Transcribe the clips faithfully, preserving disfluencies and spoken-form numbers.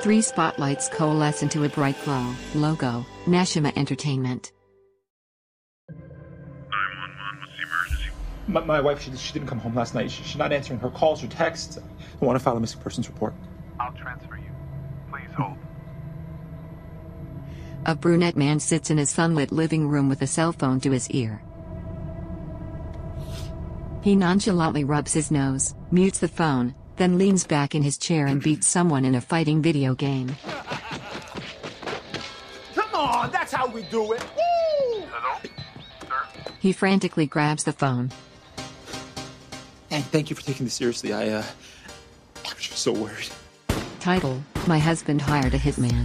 Three spotlights coalesce into a bright glow. Logo, Nashima Entertainment. nine one one, what's the emergency? My, my wife, she, she didn't come home last night. She, she's not answering her calls or texts. I want to file a missing persons report. I'll transfer you. Please hold. A brunette man sits in his sunlit living room with a cell phone to his ear. He nonchalantly rubs his nose, mutes the phone, then leans back in his chair and beats someone in a fighting video game. Come on, that's how we do it. Woo! Hello? Sir? He frantically grabs the phone. And thank you for taking this seriously. I, uh, I was just so worried. Title, My Husband Hired a Hitman.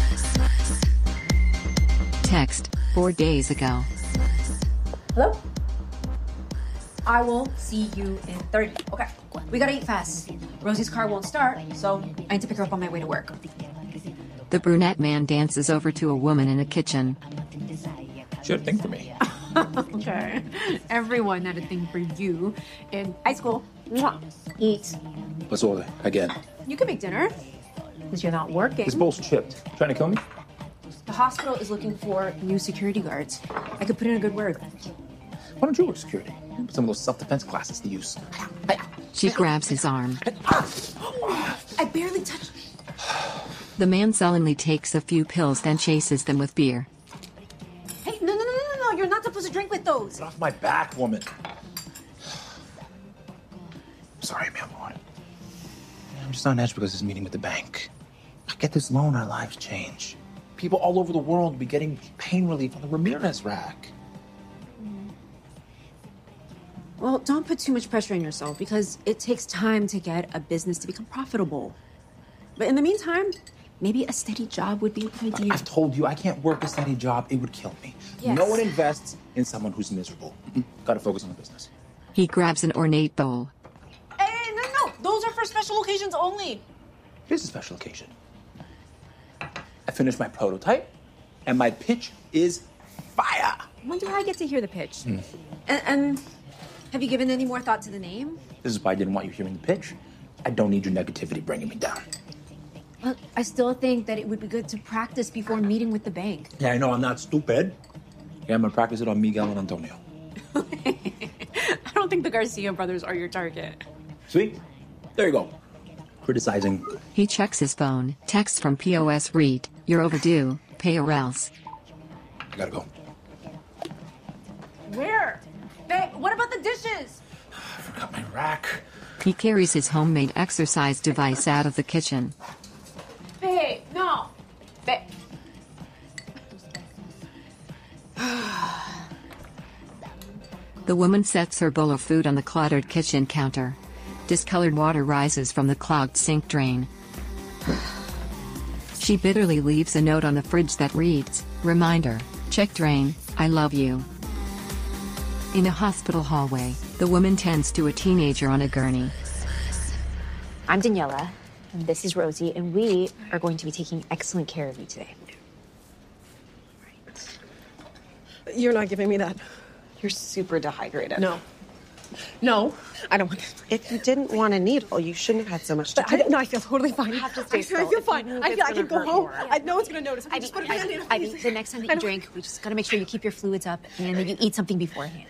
Text, four days ago. Hello? I will see you in thirty. Okay, we gotta eat fast. Rosie's car won't start, so I need to pick her up on my way to work. The brunette man dances over to a woman in a kitchen. She had a thing for me. Okay. Everyone had a thing for you in high school. Mwah. Eat. Let's order again. You can make dinner, because you're not working. This bowl's chipped. Trying to kill me? The hospital is looking for new security guards. I could put in a good word. Why don't you work security? Put some of those self-defense classes to use. She grabs his arm. I barely touched. The man sullenly takes a few pills, then chases them with beer. Hey, no, no, no, no, no, you're not supposed to drink with those. Get off my back, woman. Sorry, man, boy. I'm just on edge because of this meeting with the bank. I get this loan, our lives change. People all over the world will be getting pain relief on the Ramirez rack. Well, don't put too much pressure on yourself because it takes time to get a business to become profitable. But in the meantime, maybe a steady job would be a good idea. I've told you, I can't work a steady job. It would kill me. Yes. No one invests in someone who's miserable. Gotta focus on the business. He grabs an ornate bowl. Hey, no, no, no. Those are for special occasions only. It is a special occasion. I finished my prototype, and my pitch is fire. When do I get to hear the pitch? Mm. And, and have you given any more thought to the name? This is why I didn't want you hearing the pitch. I don't need your negativity bringing me down. Well, I still think that it would be good to practice before meeting with the bank. Yeah, I know, I'm not stupid. Yeah, I'm gonna practice it on Miguel and Antonio. I don't think the Garcia brothers are your target. See? There you go. Criticizing. He checks his phone. Text from P O S read, "You're overdue. Pay or else." I gotta go. Where? Babe, what about the dishes? I forgot my rack. He carries his homemade exercise device out of the kitchen. Babe, no. Babe. The woman sets her bowl of food on the cluttered kitchen counter. Discolored water rises from the clogged sink drain. She bitterly leaves a note on the fridge that reads, "Reminder, check drain, I love you." In a hospital hallway, the woman tends to a teenager on a gurney. I'm Daniela, and this is Rosie, and we are going to be taking excellent care of you today. You're not giving me that. You're super dehydrated. No. No, I don't want this. If you didn't want a needle, you shouldn't have had so much to But drink. I, no, I feel totally fine. You have to stay I, still. I feel If fine. you move, I, it's feel, I can gonna go hurt home. more. I, no one's going to notice. I Ivy, just put a Ivy, band-aid on Ivy, my the next time that you drink, we just gotta make sure you keep your fluids up, and then you eat something beforehand.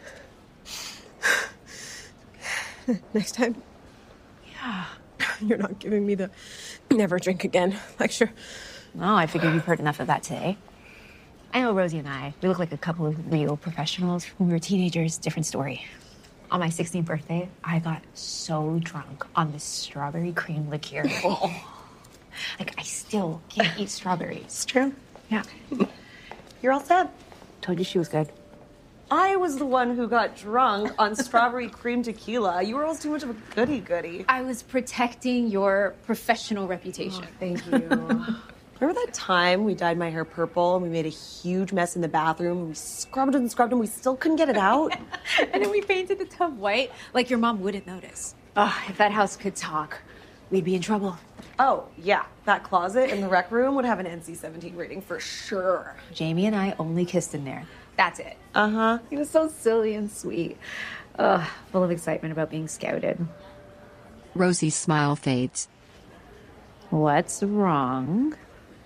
Next time, Yeah. you're not giving me the never drink again lecture. Well, I figured you've heard enough of that today. I know Rosie and I, we look like a couple of real professionals. When we were teenagers, different story. On my sixteenth birthday, I got so drunk on this strawberry cream liqueur. Oh. Like, I still can't eat strawberries. It's true. Yeah. You're all set. Told you she was good. I was the one who got drunk on strawberry cream tequila. You were always too much of a goody-goody. I was protecting your professional reputation. Oh, thank you. Remember that time we dyed my hair purple and we made a huge mess in the bathroom and we scrubbed and scrubbed and we still couldn't get it out? And then we painted the tub white like your mom wouldn't notice. Oh, if that house could talk, we'd be in trouble. Oh, yeah. That closet in the rec room would have an N C seventeen rating for sure. Jamie and I only kissed in there. That's it. Uh-huh. He was so silly and sweet. Ugh, full of excitement about being scouted. Rosie's smile fades. What's wrong?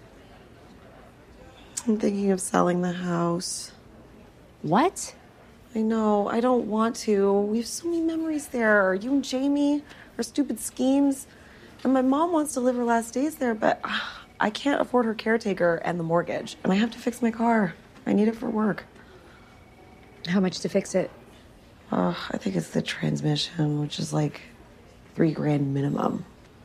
I'm thinking of selling the house. What? I know, I don't want to. We have so many memories there. You and Jamie, our stupid schemes. And my mom wants to live her last days there, but uh, I can't afford her caretaker and the mortgage. And I have to fix my car. I need it for work. How much to fix it? Uh, I think it's the transmission, which is like three grand minimum.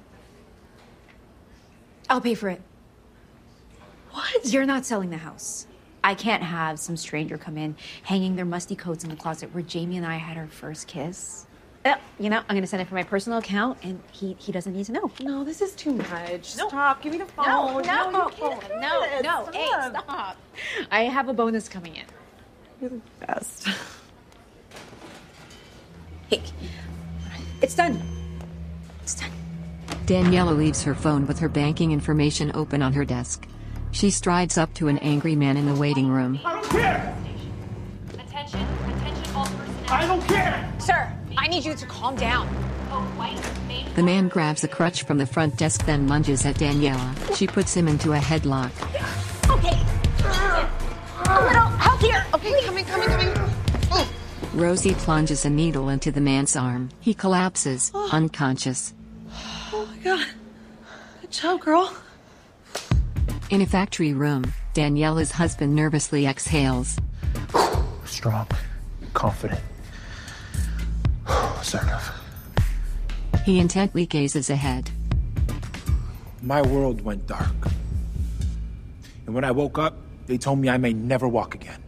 I'll pay for it. What? You're not selling the house. I can't have some stranger come in hanging their musty coats in the closet where Jamie and I had our first kiss. Uh, you know, I'm gonna send it from my personal account, and he he doesn't need to know. No, this is too much. No. Stop. Give me the phone. No, no, no, you can't do no, this. no. Hey, stop. I have a bonus coming in. You're the best. Hey, it's done. It's done. Daniela leaves her phone with her banking information open on her desk. She strides up to an angry man in the waiting room. I don't care! Attention, attention all personnel. I don't care! Sir, I need you to calm down. The man grabs a crutch from the front desk, then lunges at Daniela. She puts him into a headlock. Okay. A little help here. Okay, coming, coming, coming. Rosie plunges a needle into the man's arm. He collapses, unconscious. Oh my god. Good job, girl. In a factory room, Daniela's husband nervously exhales. Strong, confident, assertive. He intently gazes ahead. My world went dark. And when I woke up, they told me I may never walk again.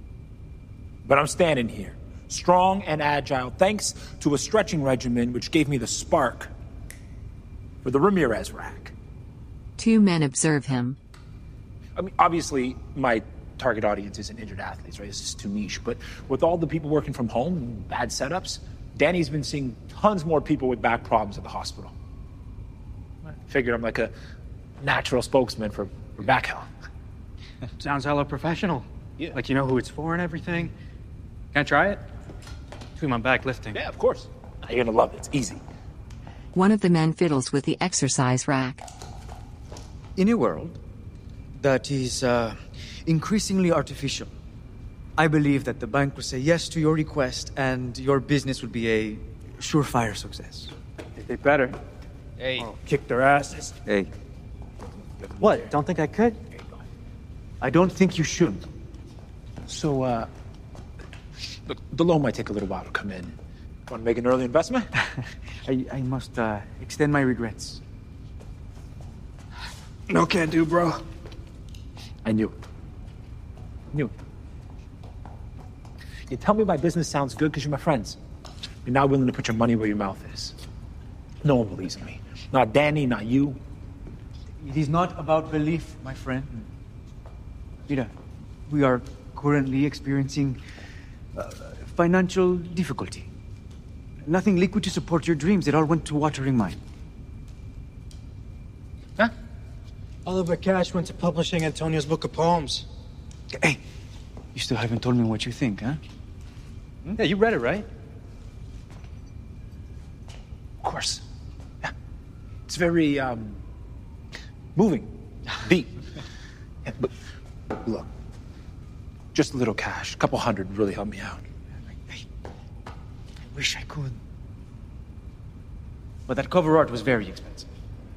But I'm standing here, strong and agile, thanks to a stretching regimen which gave me the spark for the Ramirez rack. Two men observe him. I mean, obviously, my target audience isn't injured athletes, right? This is too niche. But with all the people working from home and bad setups, Danny's been seeing tons more people with back problems at the hospital. I figured I'm like a natural spokesman for, for back health. Sounds hella professional. Yeah. Like you know who it's for and everything. Can I try it? Between my back lifting. Yeah, of course. You're gonna love it. It's easy. One of the men fiddles with the exercise rack. In a world that is uh, increasingly artificial, I believe that the bank will say yes to your request and your business will be a surefire success. They better. Hey. I'll kick their asses. Hey. What? Don't think I could? I don't think you should. So, uh, look, the loan might take a little while to come in. Want to make an early investment? I, I must uh, extend my regrets. No can do, bro. I knew it. Knew it. You tell me my business sounds good because you're my friends. You're not willing to put your money where your mouth is. No one believes in me. Not Danny, not you. It is not about belief, my friend. Mira, we are currently experiencing uh, financial difficulty. Nothing liquid to support your dreams. It all went to watering mine. Huh? All of our cash went to publishing Antonio's book of poems. Hey, you still haven't told me what you think, huh? Yeah, you read it, right? Of course. Yeah. It's very, um, moving. Deep. Yeah, but look, just a little cash, a couple hundred would really help me out. Hey, I wish I could. But that cover art was very expensive.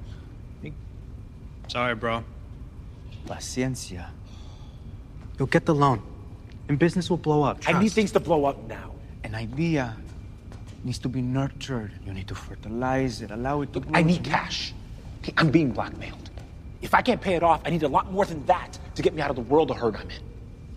Sorry, bro. Paciencia. You'll get the loan. And business will blow up. I need trust. things to blow up now. An idea needs to be nurtured. You need to fertilize it, allow it to Look, grow. I need cash. Okay, I'm being blackmailed. If I can't pay it off, I need a lot more than that to get me out of the world of hurt I'm in.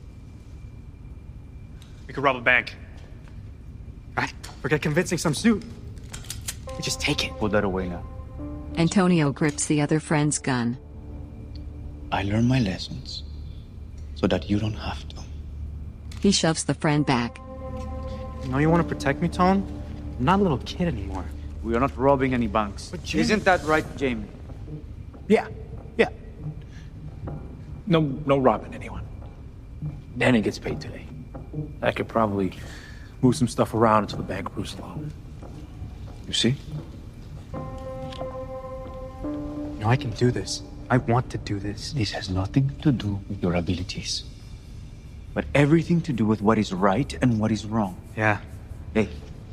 We could rob a bank. Right? Forget convincing some suit. We just take it. Put that away now. Antonio grips the other friend's gun. I learned my lessons so that you don't have to. He shoves the friend back. You know you want to protect me, Tone? I'm not a little kid anymore. We are not robbing any banks. But Jamie- Isn't that right, Jamie? Yeah, yeah. No, no robbing anyone. Danny gets paid today. I could probably move some stuff around until the bank proves low. You see? know, I can do this. I want to do this. This has nothing to do with your abilities, but everything to do with what is right and what is wrong. Yeah. Hey,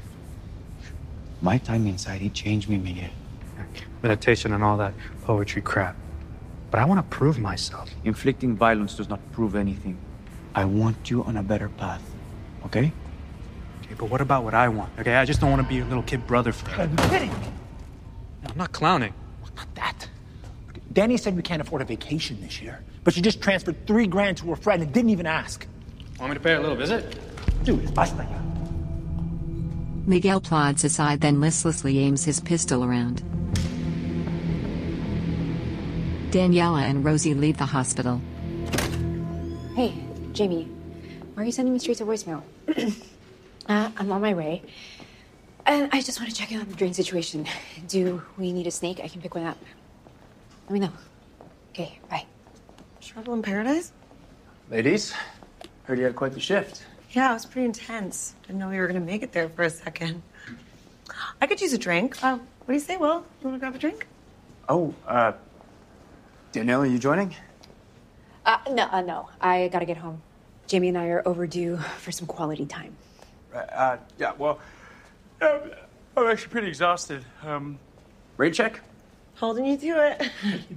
my time inside, it changed me, Miguel. Meditation and all that poetry crap. But I want to prove myself. Inflicting violence does not prove anything. I want you on a better path, okay? Okay, but what about what I want? Okay, I just don't want to be a little kid brother forever. Are you kidding me? No, I'm not clowning. Not that. Danny said we can't afford a vacation this year, but she just transferred three grand to her friend and didn't even ask. Want me to pay a little visit? Dude, basta ya. Miguel plods aside, then listlessly aims his pistol around. Daniela and Rosie leave the hospital. Hey, Jamie, why are you sending me straight to voicemail? uh, I'm on my way. And I just want to check in on the drain situation. Do we need a snake? I can pick one up. Let me know. Okay, bye. Trouble in paradise? Ladies, heard you had quite the shift. Yeah, it was pretty intense. Didn't know we were gonna make it there for a second. I could use a drink. Uh, what do you say, Will? You wanna grab a drink? Oh, uh... Danielle, are you joining? Uh, no, uh, no. I gotta get home. Jamie and I are overdue for some quality time. Uh, uh yeah, well, uh, I'm actually pretty exhausted. Um, rain check? Holding you to it.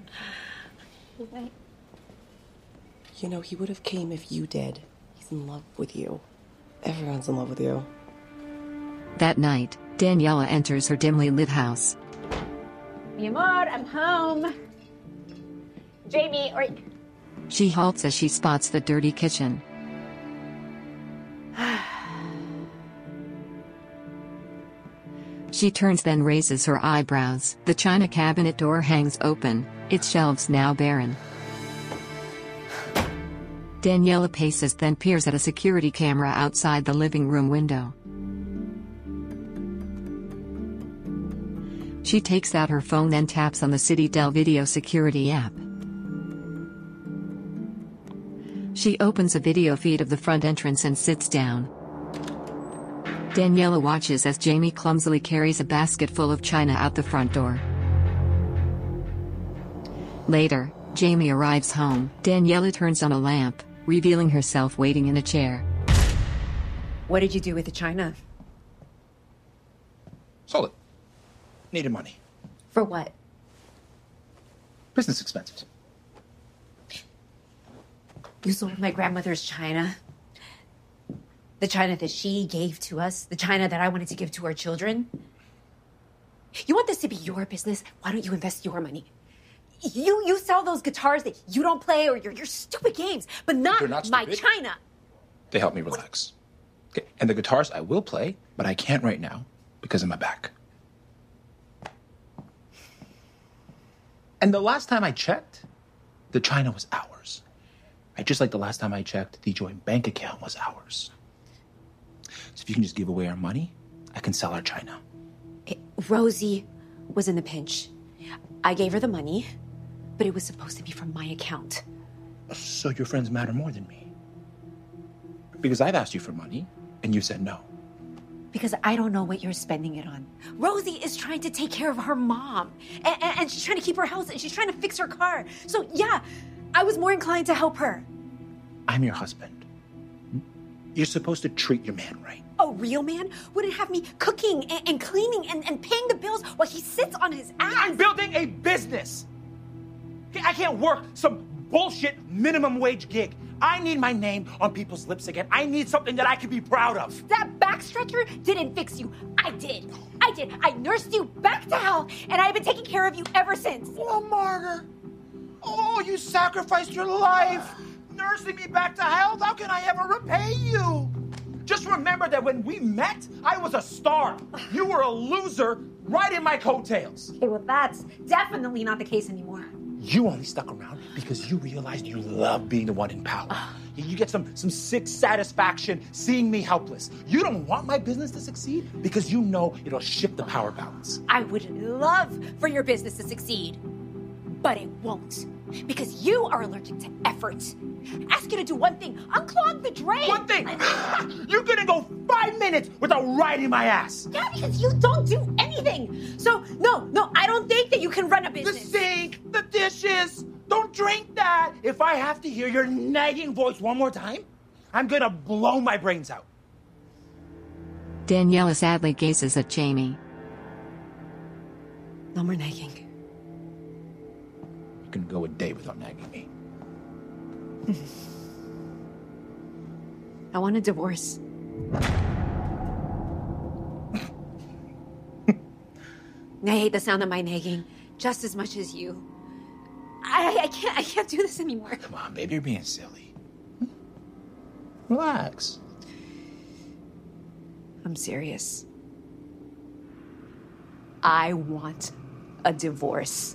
You know, he would have came if you did. He's in love with you. Everyone's in love with you. That night, Daniela enters her dimly lit house. Mi amor, I'm home. Jamie, or... She halts as she spots the dirty kitchen. She turns, then raises her eyebrows. The china cabinet door hangs open, its shelves now barren. Daniela paces, then peers at a security camera outside the living room window. She takes out her phone, then taps on the CityDel video security app. She opens a video feed of the front entrance and sits down. Daniela watches as Jamie clumsily carries a basket full of china out the front door. Later, Jamie arrives home. Daniela turns on a lamp, revealing herself waiting in a chair. What did you do with the china? Sold it. Needed money. For what? Business expenses. You sold my grandmother's china? The china that she gave to us? The china that I wanted to give to our children? You want this to be your business? Why don't you invest your money? You you sell those guitars that you don't play, or your, your stupid games, but not, not my stupid. china. They help me relax. Okay. And the guitars I will play, but I can't right now because of my back. And the last time I checked, the china was ours. I just like the last time I checked, the joint bank account was ours. So if you can just give away our money, I can sell our china. It, Rosie was in the pinch. I gave her the money, but it was supposed to be from my account. So your friends matter more than me? Because I've asked you for money, and you said no. Because I don't know what you're spending it on. Rosie is trying to take care of her mom, and, and, and she's trying to keep her house, and she's trying to fix her car. So yeah, I was more inclined to help her. I'm your husband. You're supposed to treat your man right. A real man wouldn't have me cooking and, and cleaning and, and paying the bills while he sits on his ass. I'm building a business. I can't work some bullshit minimum wage gig. I need my name on people's lips again. I need something that I can be proud of. That backstretcher didn't fix you. I did. I did. I nursed you back to health, and I've been taking care of you ever since. Oh, Margaret. Oh, you sacrificed your life. Nursing me back to health? How can I ever repay you? Just remember that when we met, I was a star. You were a loser right in my coattails. Okay, well, that's definitely not the case anymore. You only stuck around because you realized you love being the one in power. You get some, some sick satisfaction seeing me helpless. You don't want my business to succeed because you know it'll shift the power balance. I would love for your business to succeed, but it won't. Because you are allergic to effort. Ask you to do one thing, unclog the drain. One thing? You couldn't go five minutes without riding my ass. Yeah, because you don't do anything. So, no, no, I don't think that you can run a business. The sink Lucius, don't drink that. If I have to hear your nagging voice one more time, I'm gonna blow my brains out. Daniela sadly gazes at Jamie. No more nagging. You can go a day without nagging me. I want a divorce. I hate the sound of my nagging just as much as you. I, I can't I can't do this anymore. Come on, baby, you're being silly. Relax. I'm serious. I want a divorce.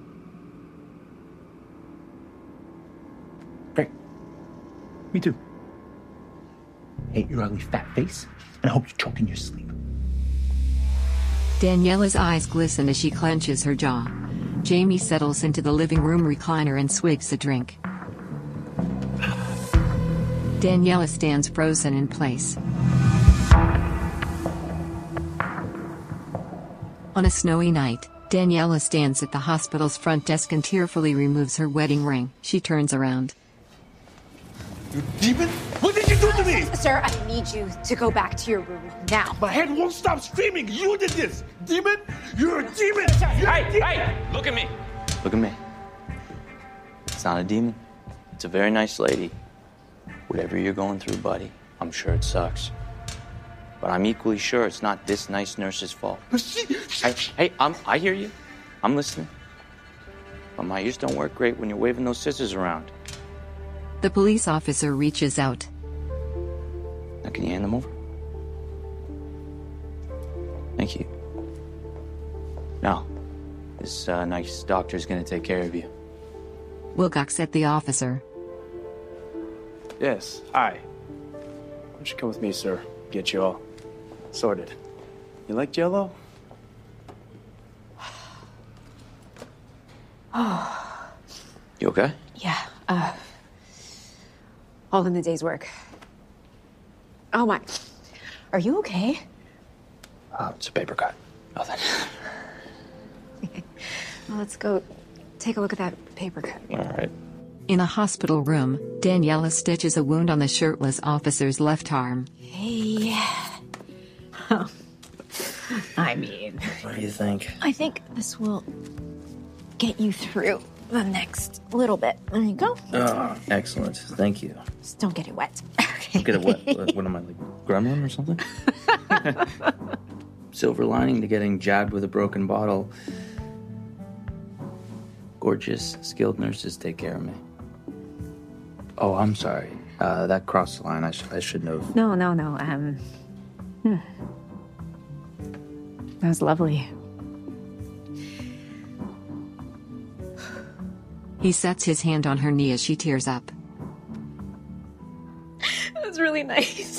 Great. Me too. Hate your ugly fat face, and I hope you choke in your sleep. Daniela's eyes glisten as she clenches her jaw. Jamie settles into the living room recliner and swigs a drink. Daniela stands frozen in place. On a snowy night, Daniela stands at the hospital's front desk and tearfully removes her wedding ring. She turns around. You demon! What did you do to me? Sir, I need you to go back to your room now. My head won't stop screaming. You did this. Demon, you're a demon. You're Hey, a demon. hey, look at me. Look at me. It's not a demon. It's a very nice lady. Whatever you're going through, buddy, I'm sure it sucks. But I'm equally sure it's not this nice nurse's fault. Hey, hey, I'm, I hear you. I'm listening. But my ears don't work great when you're waving those scissors around. The police officer reaches out. Now, can you hand them over? Thank you. Now, this uh, nice doctor's gonna take care of you. Wilcox at the officer. Yes, hi. Why don't you come with me, sir? Get you all sorted. You like Jell-O? Oh, You okay? yeah. Uh, all in the day's work. Oh my. Are you okay? Uh, it's a paper cut. Nothing. Well, let's go take a look at that paper cut. All right. In a hospital room, Daniela stitches a wound on the shirtless officer's left arm. Hey. I mean, What do you think? I think this will get you through the next little bit. There you go. Oh, excellent. Thank you. Just don't get it wet. Get it wet. What, what am I, like, gremlin or something? Silver lining to getting jabbed with a broken bottle. Gorgeous, skilled nurses take care of me. Oh, I'm sorry. Uh, that crossed the line. I, sh- I shouldn't have. No, no, no. Um, hmm. That was lovely. He sets his hand on her knee as she tears up. That was really nice.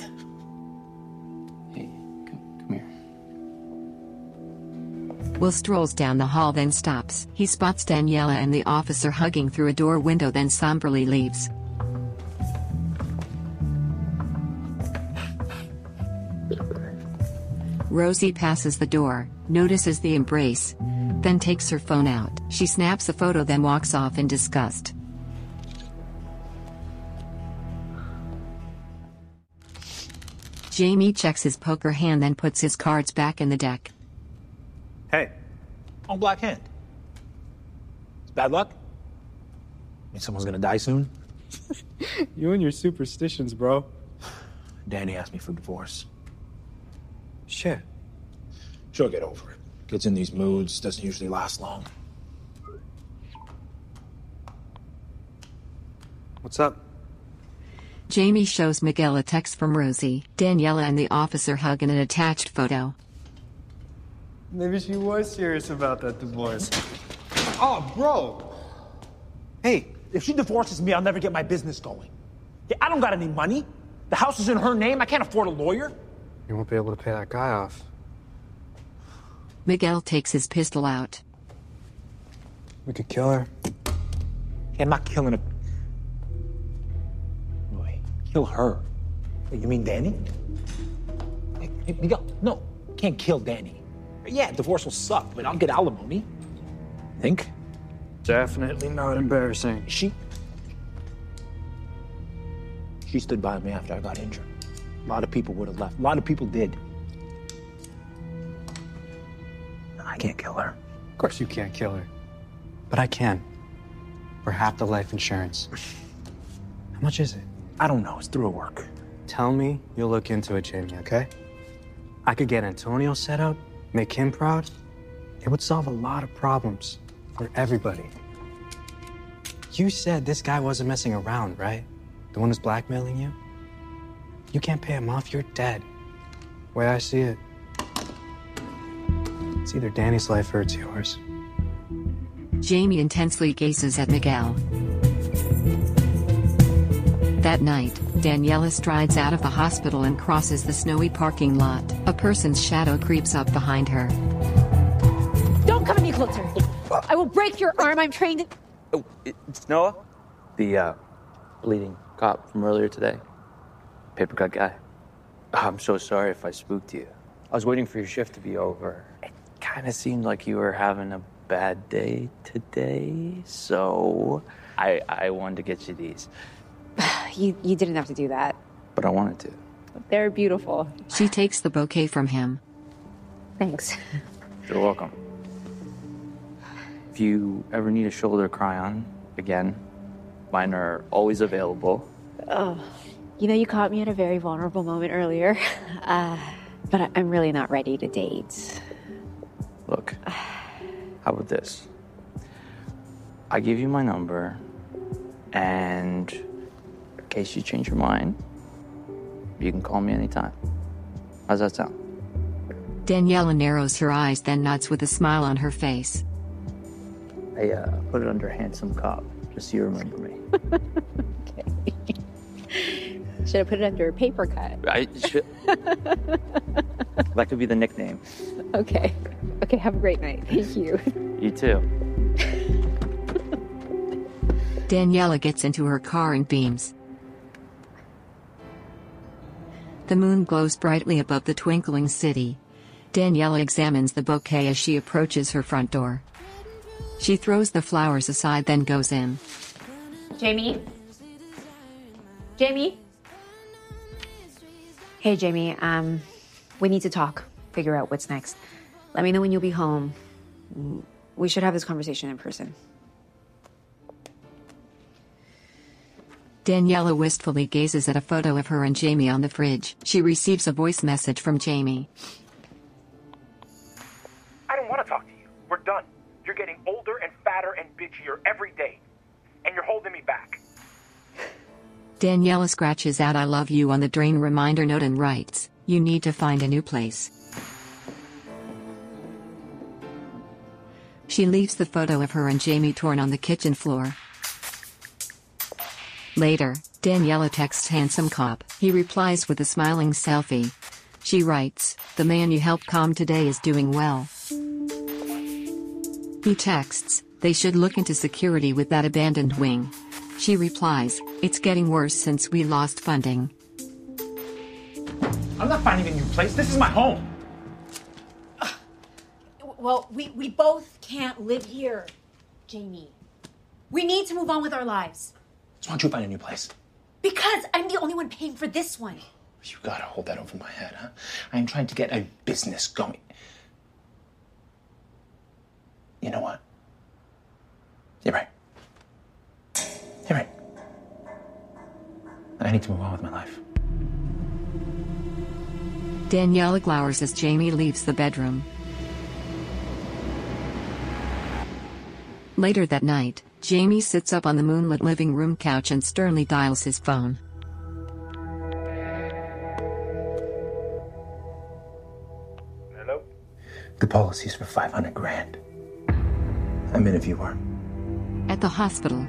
Will strolls down the hall, then stops. He spots Daniela and the officer hugging through a door window, then somberly leaves. Rosie passes the door, notices the embrace, then takes her phone out. She snaps a photo, then walks off in disgust. Jamie checks his poker hand, then puts his cards back in the deck. Hey, on black hand. It's bad luck? Mean someone's gonna die soon? You and your superstitions, bro. Danny asked me for divorce. Shit. She'll get over it. Gets in these moods, doesn't usually last long. What's up? Jamie shows Miguel a text from Rosie. Daniela and the officer hug in an attached photo. Maybe she was serious about that divorce. Oh, bro. Hey, if she divorces me, I'll never get my business going. Yeah, I don't got any money. The house is in her name. I can't afford a lawyer. You won't be able to pay that guy off. Miguel takes his pistol out. We could kill her. Yeah, I'm not killing her. Wait, kill her? Wait, you mean Danny? Hey, hey, Miguel, no, can't kill Danny. Yeah, divorce will suck, but I'll get alimony. Think? Definitely not embarrassing. She... She stood by me after I got injured. A lot of people would have left. A lot of people did. I can't kill her. Of course you can't kill her. But I can. For half the life insurance. How much is it? I don't know. It's through work. Tell me you'll look into it, Jamie, okay? I could get Antonio set up, make him proud. It would solve a lot of problems for everybody. You said this guy wasn't messing around, right? The one who's blackmailing you? You can't pay him off, you're dead. The way I see it, it's either Danny's life or it's yours. Jamie intensely gazes at Miguel. That night, Daniela strides out of the hospital and crosses the snowy parking lot. A person's shadow creeps up behind her. Don't come any closer. I will break your arm. I'm trained in... Oh, it's Noah? The, uh, bleeding cop from earlier today. Paper cut guy. I'm so sorry if I spooked you. I was waiting for your shift to be over. It kind of seemed like you were having a bad day today, so I I wanted to get you these. You, you didn't have to do that. But I wanted to. They're beautiful. She takes the bouquet from him. Thanks. You're welcome. If you ever need a shoulder to cry on, again, mine are always available. Oh, you know, you caught me at a very vulnerable moment earlier. Uh, but I- I'm really not ready to date. Look, how about this? I give you my number, and in case you change your mind, you can call me anytime. How's that sound? Daniela narrows her eyes, then nods with a smile on her face. I uh, put it under handsome cop, just so you remember me. Okay. Should have put it under a paper cut. I should. That could be the nickname. Okay. Okay, have a great night. Thank you. You too. Daniela gets into her car and beams. The moon glows brightly above the twinkling city. Daniela examines the bouquet as she approaches her front door. She throws the flowers aside, then goes in. Jamie? Jamie? Hey, Jamie, um, we need to talk, figure out what's next. Let me know when you'll be home. We should have this conversation in person. Daniela wistfully gazes at a photo of her and Jamie on the fridge. She receives a voice message from Jamie. I don't want to talk to you. We're done. You're getting older and fatter and bitchier every day. And you're holding me back. Daniela scratches out "I love you" on the drain reminder note and writes, "You need to find a new place." She leaves the photo of her and Jamie torn on the kitchen floor. Later, Daniela texts handsome cop. He replies with a smiling selfie. She writes, "The man you helped calm today is doing well." He texts, "They should look into security with that abandoned wing." She replies, "It's getting worse since we lost funding." I'm not finding a new place. This is my home. Well, we, we both can't live here, Jamie. We need to move on with our lives. So why don't you find a new place? Because I'm the only one paying for this one. You gotta hold that over my head, huh? I am trying to get a business going. You know what? You're right. You're right. I need to move on with my life. Daniela glowers as Jamie leaves the bedroom. Later that night, Jamie sits up on the moonlit living room couch and sternly dials his phone. Hello? The policy's for five hundred grand. I'm in if you are. At the hospital.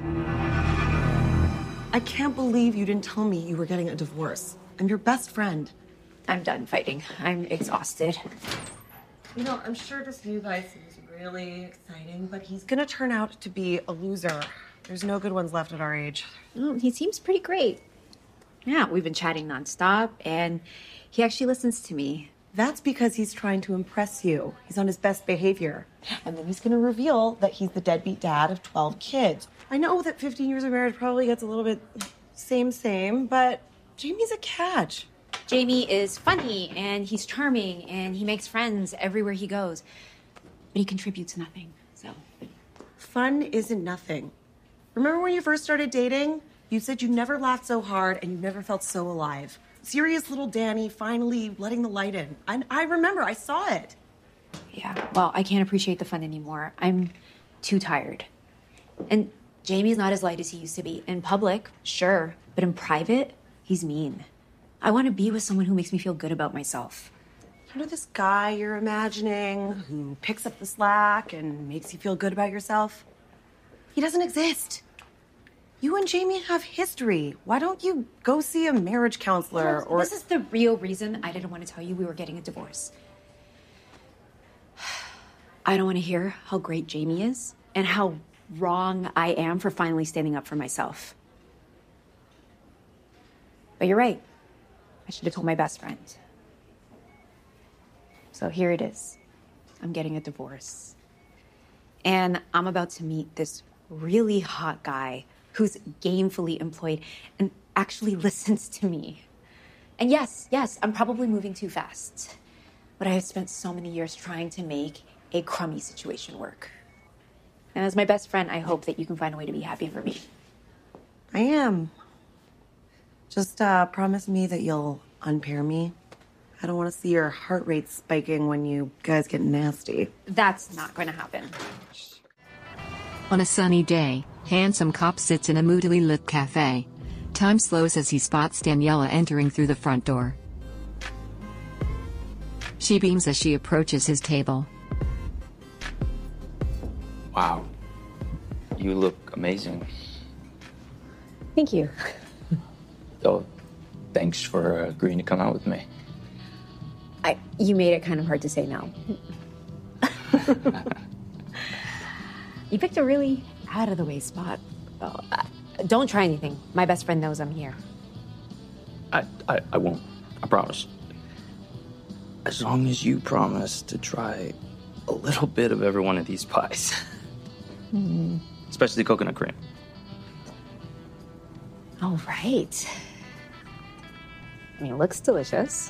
I can't believe you didn't tell me you were getting a divorce. I'm your best friend. I'm done fighting. I'm exhausted. You know, I'm sure this new guy seems really exciting, but he's gonna turn out to be a loser. There's no good ones left at our age. Oh, he seems pretty great. Yeah, we've been chatting nonstop, and he actually listens to me. That's because he's trying to impress you. He's on his best behavior. And then he's gonna reveal that he's the deadbeat dad of twelve kids. I know that fifteen years of marriage probably gets a little bit same, same, but Jamie's a catch. Jamie is funny, and he's charming, and he makes friends everywhere he goes. But he contributes nothing, so. Fun isn't nothing. Remember when you first started dating? You said you never laughed so hard and you never felt so alive. Serious little Danny finally letting the light in. I, I remember, I saw it. Yeah, well, I can't appreciate the fun anymore. I'm too tired. And Jamie's not as light as he used to be. In public, sure, but in private, he's mean. I want to be with someone who makes me feel good about myself. You know this guy you're imagining who picks up the slack and makes you feel good about yourself? He doesn't exist. You and Jamie have history. Why don't you go see a marriage counselor or... This is the real reason I didn't want to tell you we were getting a divorce. I don't want to hear how great Jamie is and how wrong I am for finally standing up for myself. But you're right. I should have told my best friend. So here it is. I'm getting a divorce. And I'm about to meet this really hot guy who's gainfully employed and actually listens to me. And yes, yes, I'm probably moving too fast. But I have spent so many years trying to make a crummy situation work. And as my best friend, I hope that you can find a way to be happy for me. I am. Just uh, promise me that you'll unpair me. I don't want to see your heart rate spiking when you guys get nasty. That's not going to happen. On a sunny day, handsome cop sits in a moodily lit cafe. Time slows as he spots Daniela entering through the front door. She beams as she approaches his table. Wow. You look amazing. Thank you. Oh, thanks for agreeing to come out with me. I, you made it kind of hard to say no. You picked a really out-of-the-way spot. Oh, uh, don't try anything. My best friend knows I'm here. I, I, I won't. I promise. As long as you promise to try a little bit of every one of these pies. Mm. Especially the coconut cream. All right. I mean, it looks delicious.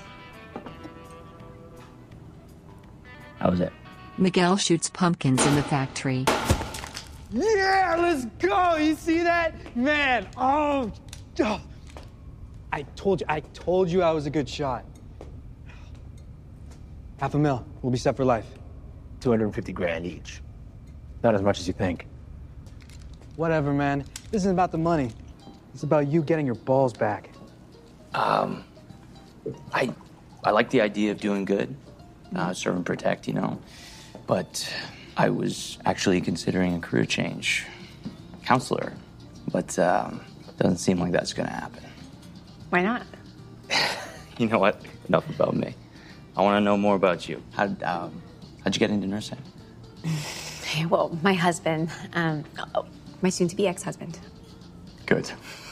How was it? Miguel shoots pumpkins in the factory. Yeah, let's go. You see that? Man, oh, oh. I told you, I told you I was a good shot. Half a mil. We'll be set for life. two hundred fifty grand each. Not as much as you think. Whatever, man. This isn't about the money. It's about you getting your balls back. Um, I, I like the idea of doing good. Uh, serve and protect, you know. But I was actually considering a career change. Counselor. But um, doesn't seem like that's going to happen. Why not? You know what? Enough about me. I want to know more about you. How'd, um, how'd you get into nursing? Well, my husband, um, oh, my soon-to-be ex-husband. Good.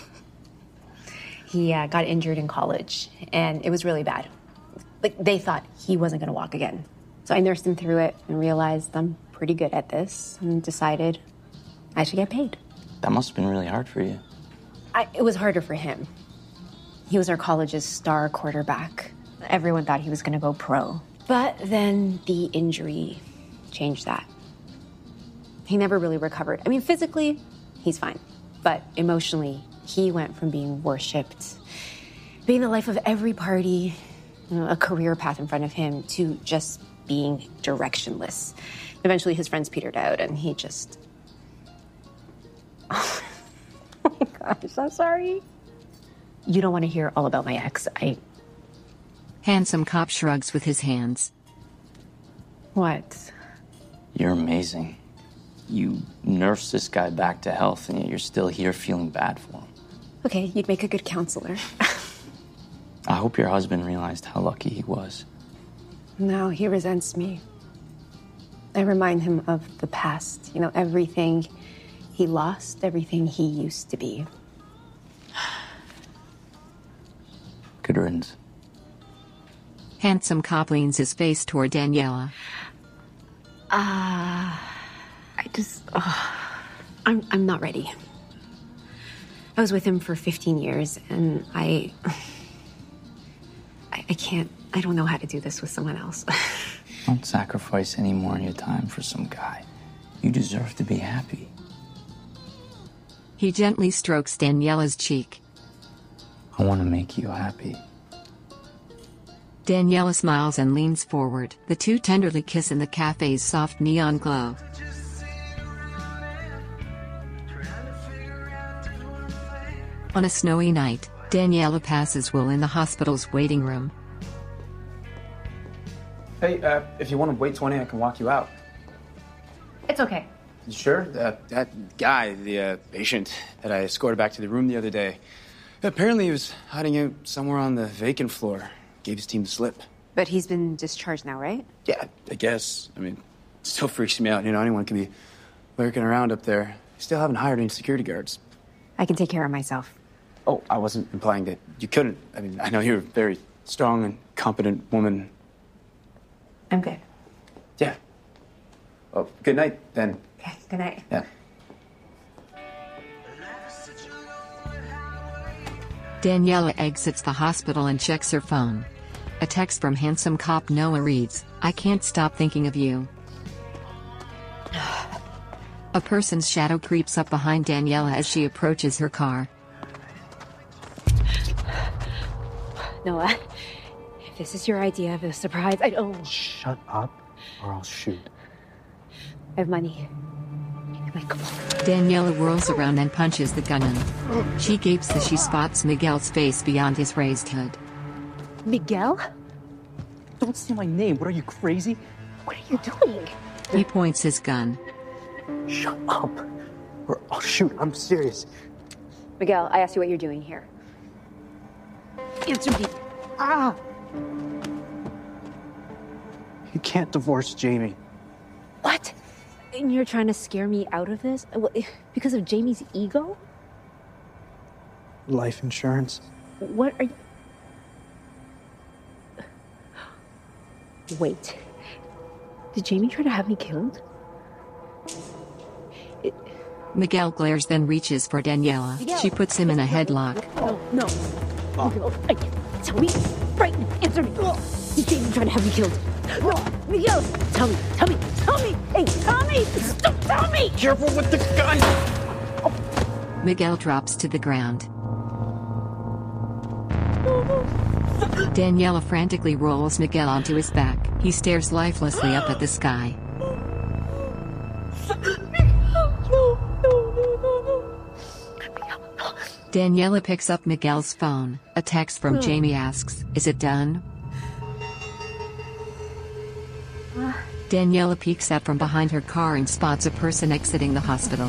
He uh, got injured in college, and it was really bad. Like, they thought he wasn't going to walk again. So I nursed him through it and realized I'm pretty good at this and decided I should get paid. That must have been really hard for you. I, it was harder for him. He was our college's star quarterback. Everyone thought he was going to go pro. But then the injury changed that. He never really recovered. I mean, physically, he's fine. But emotionally, he went from being worshipped, being the life of every party, you know, a career path in front of him, to just being directionless. Eventually, his friends petered out, and he just... Oh my gosh, I'm sorry. You don't want to hear all about my ex. I... Handsome cop shrugs with his hands. What? You're amazing. You nursed this guy back to health, and yet you're still here feeling bad for him. Okay, you'd make a good counselor. I hope your husband realized how lucky he was. No, he resents me. I remind him of the past. You know, everything he lost, everything he used to be. Good riddance. Handsome cop leans his face toward Daniela. Uh, I just, uh, I'm, I'm not ready. I was with him for fifteen years, and I, I, I can't, I don't know how to do this with someone else. Don't sacrifice any more of your time for some guy. You deserve to be happy. He gently strokes Daniela's cheek. I want to make you happy. Daniela smiles and leans forward. The two tenderly kiss in the cafe's soft neon glow. On a snowy night, Daniela passes Will in the hospital's waiting room. Hey, uh, if you want to wait twenty, I can walk you out. It's okay. You sure? Uh, that guy, the uh, patient that I escorted back to the room the other day, apparently he was hiding out somewhere on the vacant floor. Gave his team the slip. But he's been discharged now, right? Yeah, I guess. I mean, it still freaks me out. You know, anyone can be lurking around up there. Still haven't hired any security guards. I can take care of myself. Oh, I wasn't implying that you couldn't. I mean, I know you're a very strong and competent woman. I'm good. Yeah. Oh, good night, then. Okay, good night. Yeah. Daniela exits the hospital and checks her phone. A text from handsome cop Noah reads, "I can't stop thinking of you." A person's shadow creeps up behind Daniela as she approaches her car. Noah, if this is your idea of a surprise, I don't... Shut up, or I'll shoot. I have money. Like, come on. Daniela whirls around and punches the gunman. She gapes as she spots Miguel's face beyond his raised hood. Miguel? Don't say my name. What are you, crazy? What are you doing? He points his gun. Shut up, or I'll shoot. I'm serious. Miguel, I asked you what you're doing here. Answer me. Ah! You can't divorce Jamie. What? And you're trying to scare me out of this? Because of Jamie's ego? Life insurance. What are you... Wait. Did Jamie try to have me killed? It... Miguel glares, then reaches for Daniela. Miguel. She puts him in a headlock. No, no. Oh. Miguel, I, tell me. Right, answer me. Did Jamie try to have me killed? No, Miguel, tell me, tell me, tell me. Hey, tell me. Stop, tell me. Careful with the gun. Oh. Miguel drops to the ground. Daniela frantically rolls Miguel onto his back. He stares lifelessly up at the sky. Daniela picks up Miguel's phone. A text from Jamie asks, "Is it done?" Daniela peeks out from behind her car and spots a person exiting the hospital.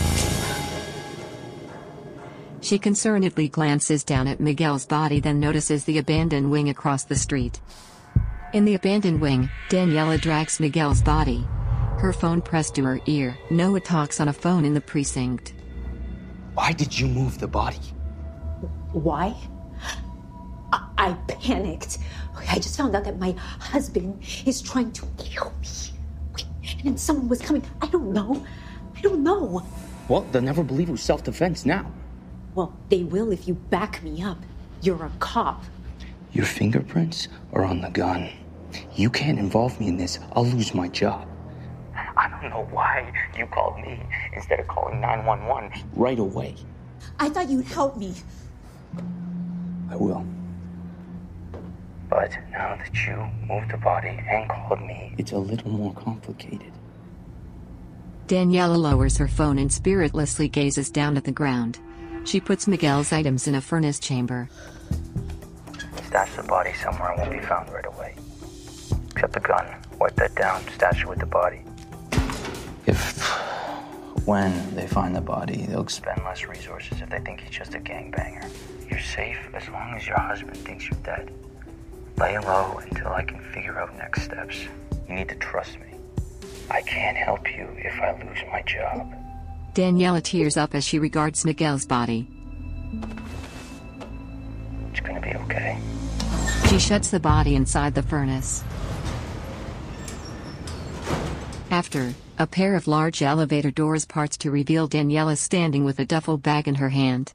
She concernedly glances down at Miguel's body, then notices the abandoned wing across the street. In the abandoned wing, Daniela drags Miguel's body. Her phone pressed to her ear. Noah talks on a phone in the precinct. Why did you move the body? Why? I, I panicked. I just found out that my husband is trying to kill me. And then someone was coming. I don't know. I don't know. Well, they'll never believe it was self-defense now. Well, they will if you back me up. You're a cop. Your fingerprints are on the gun. You can't involve me in this. I'll lose my job. I don't know why you called me instead of calling nine one one right away. I thought you'd help me. I will. But now that you moved the body and called me, it's a little more complicated. Daniela lowers her phone and spiritlessly gazes down at the ground. She puts Miguel's items in a furnace chamber. Stash the body somewhere and won't be found right away. Except the gun. Wipe that down, stash it with the body. If, when they find the body, they'll expend less resources if they think he's just a gangbanger. You're safe as long as your husband thinks you're dead. Lay low until I can figure out next steps. You need to trust me. I can't help you if I lose my job. Daniela tears up as she regards Miguel's body. It's gonna be okay. She shuts the body inside the furnace. After, a pair of large elevator doors parts to reveal Daniela standing with a duffel bag in her hand.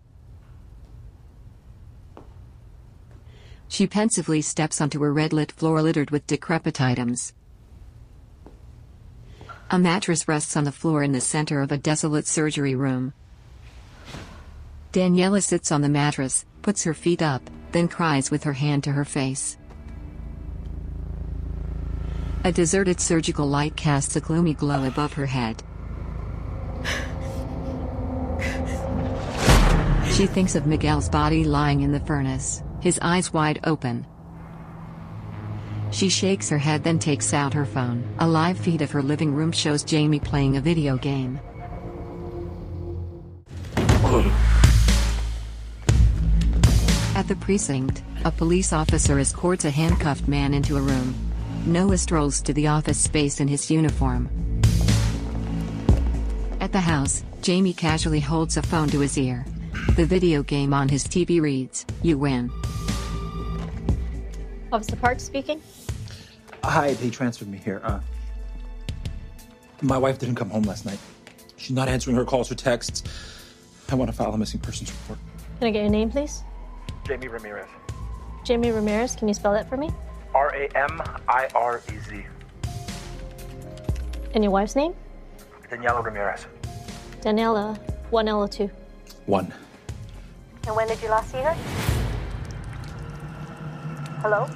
She pensively steps onto a red-lit floor littered with decrepit items. A mattress rests on the floor in the center of a desolate surgery room. Daniela sits on the mattress, puts her feet up, then cries with her hand to her face. A deserted surgical light casts a gloomy glow above her head. She thinks of Miguel's body lying in the furnace, his eyes wide open. She shakes her head, then takes out her phone. A live feed of her living room shows Jamie playing a video game. At the precinct, a police officer escorts a handcuffed man into a room. Noah strolls to the office space in his uniform. At the house, Jamie casually holds a phone to his ear. The video game on his T V reads, "You win." Officer Park speaking. Hi, they transferred me here. Uh, my wife didn't come home last night. She's not answering her calls or texts. I want to file a missing persons report. Can I get your name, please? Jamie Ramirez. Jamie Ramirez, can you spell that for me? R A M I R E Z. And your wife's name? Daniela Ramirez. Daniela, one L or two? One. And when did you last see her? Hello?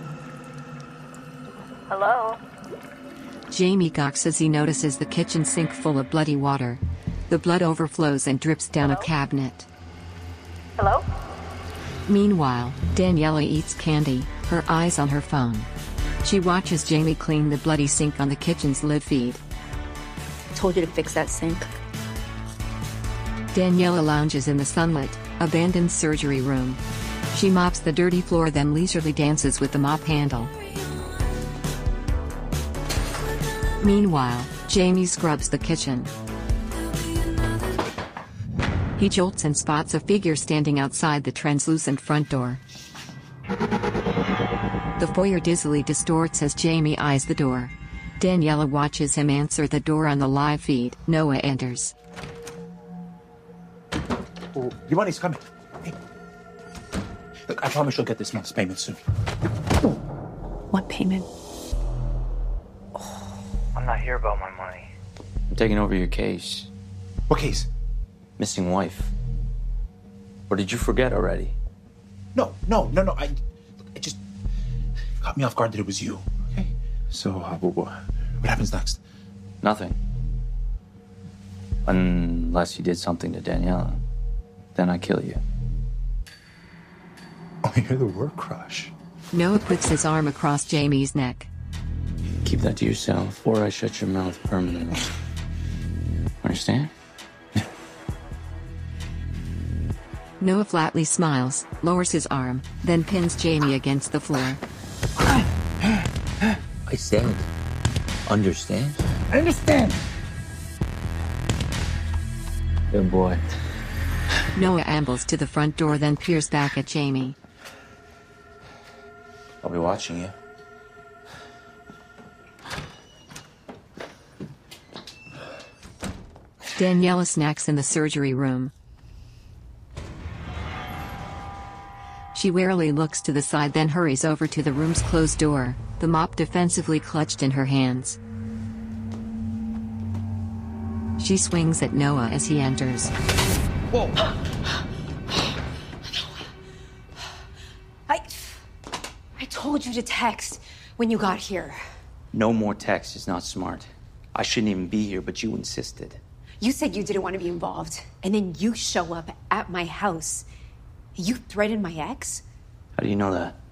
Hello? Jamie gawks as he notices the kitchen sink full of bloody water. The blood overflows and drips down Hello? a cabinet. Hello? Meanwhile, Daniela eats candy, her eyes on her phone. She watches Jamie clean the bloody sink on the kitchen's live feed. I told you to fix that sink. Daniela lounges in the sunlit, abandoned surgery room. She mops the dirty floor, then leisurely dances with the mop handle. Meanwhile, Jamie scrubs the kitchen. He jolts and spots a figure standing outside the translucent front door. The foyer dizzily distorts as Jamie eyes the door. Daniela watches him answer the door on the live feed. Noah enters. Oh, your money's coming. Hey. Look, I promise you'll get this month's payment soon. What payment? I'm not here about my money. I'm taking over your case. What case? Missing wife. Or did you forget already? No, no, no, no. I, it just caught me off guard that it was you. Okay. So, uh, what, what happens next? Nothing. Unless you did something to Daniela. Then I kill you. Oh, you're the work crush. Noah puts his arm across Jamie's neck. Keep that to yourself, or I shut your mouth permanently. Understand? Noah flatly smiles, lowers his arm, then pins Jamie against the floor. I said, understand? I understand. Good boy. Noah ambles to the front door, then peers back at Jamie. I'll be watching you. Daniela snacks in the surgery room. She warily looks to the side, then hurries over to the room's closed door, the mop defensively clutched in her hands. She swings at Noah as he enters. Whoa! I... I told you to text when you got here. No more text is not smart. I shouldn't even be here, but you insisted. You said you didn't want to be involved, and then you show up at my house. You threatened my ex? How do you know that?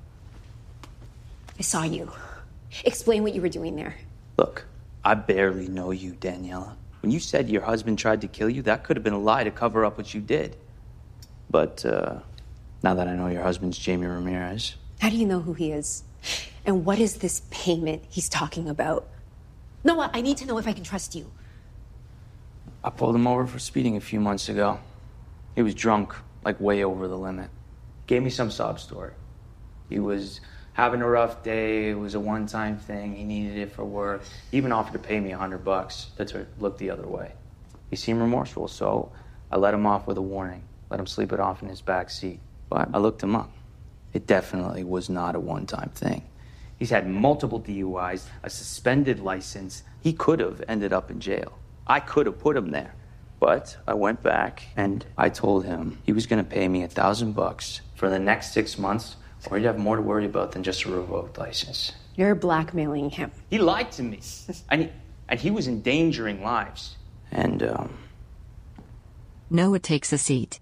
I saw you. Explain what you were doing there. Look, I barely know you, Daniela. When you said your husband tried to kill you, that could have been a lie to cover up what you did. But, uh, now that I know your husband's Jamie Ramirez... How do you know who he is? And what is this payment he's talking about? Noah, I need to know if I can trust you. I pulled him over for speeding a few months ago. He was drunk, like way over the limit. Gave me some sob story. He was Having a rough day, it was a one-time thing. He needed it for work. He even offered to pay me a hundred bucks to look the other way. He seemed remorseful, so I let him off with a warning. Let him sleep it off in his back seat. But I looked him up. It definitely was not a one-time thing. He's had multiple D U Is, a suspended license. He could have ended up in jail. I could have put him there. But I went back and I told him he was going to pay me a thousand bucks for the next six months, or he'd have more to worry about than just a revoked license. You're blackmailing him. He lied to me, and he, and he was endangering lives. And um, Noah takes a seat.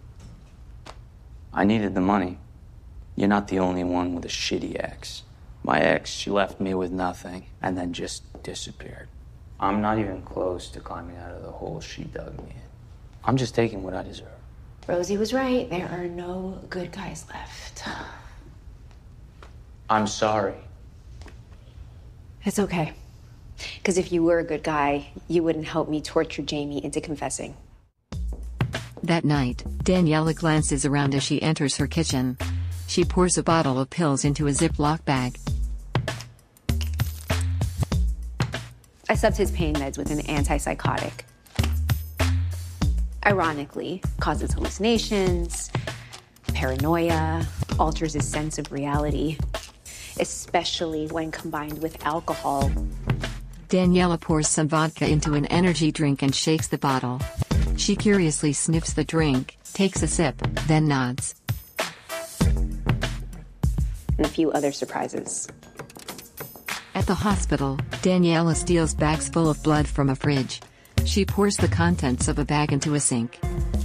I needed the money. You're not the only one with a shitty ex. My ex, she left me with nothing and then just disappeared. I'm not even close to climbing out of the hole she dug me in. I'm just taking what I deserve. Rosie was right. There are no good guys left. I'm sorry. It's okay. Because if you were a good guy, you wouldn't help me torture Jamie into confessing. That night, Daniela glances around as she enters her kitchen. She pours a bottle of pills into a Ziploc bag. I subbed his pain meds with an antipsychotic. Ironically, causes hallucinations, paranoia, alters his sense of reality, especially when combined with alcohol. Daniela pours some vodka into an energy drink and shakes the bottle. She curiously sniffs the drink, takes a sip, then nods. And a few other surprises. At the hospital, Daniela steals bags full of blood from a fridge. She pours the contents of a bag into a sink.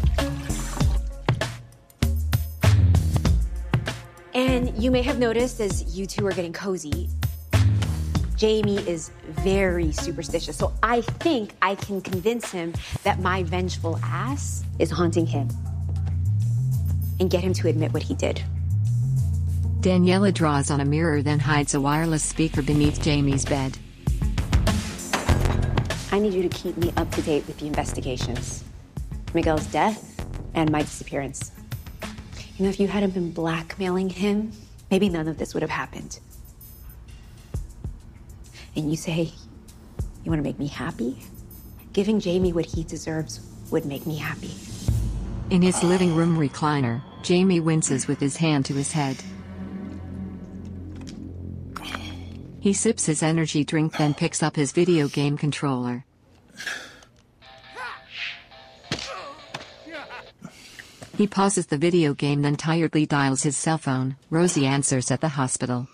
And you may have noticed as you two are getting cozy, Jamie is very superstitious, so I think I can convince him that my vengeful ass is haunting him and get him to admit what he did. Daniela draws on a mirror, then hides a wireless speaker beneath Jamie's bed. I need you to keep me up to date with the investigations. Miguel's death and my disappearance. You know, if you hadn't been blackmailing him, maybe none of this would have happened. And you say you want to make me happy? Giving Jamie what he deserves would make me happy. In his living room recliner, Jamie winces with his hand to his head. He sips his energy drink, then picks up his video game controller. He pauses the video game, then tiredly dials his cell phone. Rosie answers at the hospital.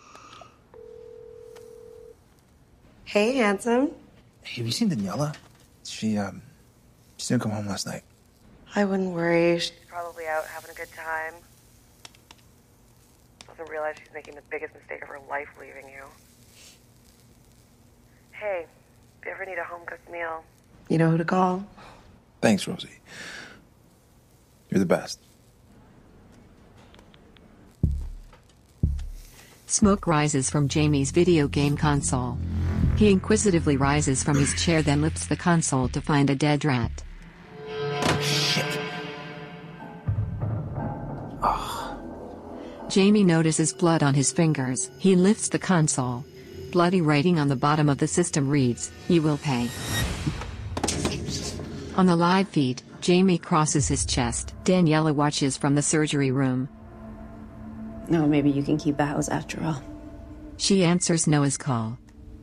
Hey, handsome. Hey, have you seen Daniela? She, um, she didn't come home last night. I wouldn't worry. She's Probably out having a good time. Doesn't realize she's making the biggest mistake of her life leaving you. Hey, if you ever need a home-cooked meal, You know who to call? Thanks, Rosie. You're the best. Smoke rises from Jamie's video game console. He inquisitively rises from his chair, then lifts the console to find a dead rat. Shit. Oh. Jamie notices blood on his fingers. He lifts the console. Bloody writing on the bottom of the system reads, "You will pay." On the live feed, Jamie crosses his chest. Daniela watches from the surgery room. No, maybe you can keep the house after all. She answers Noah's call.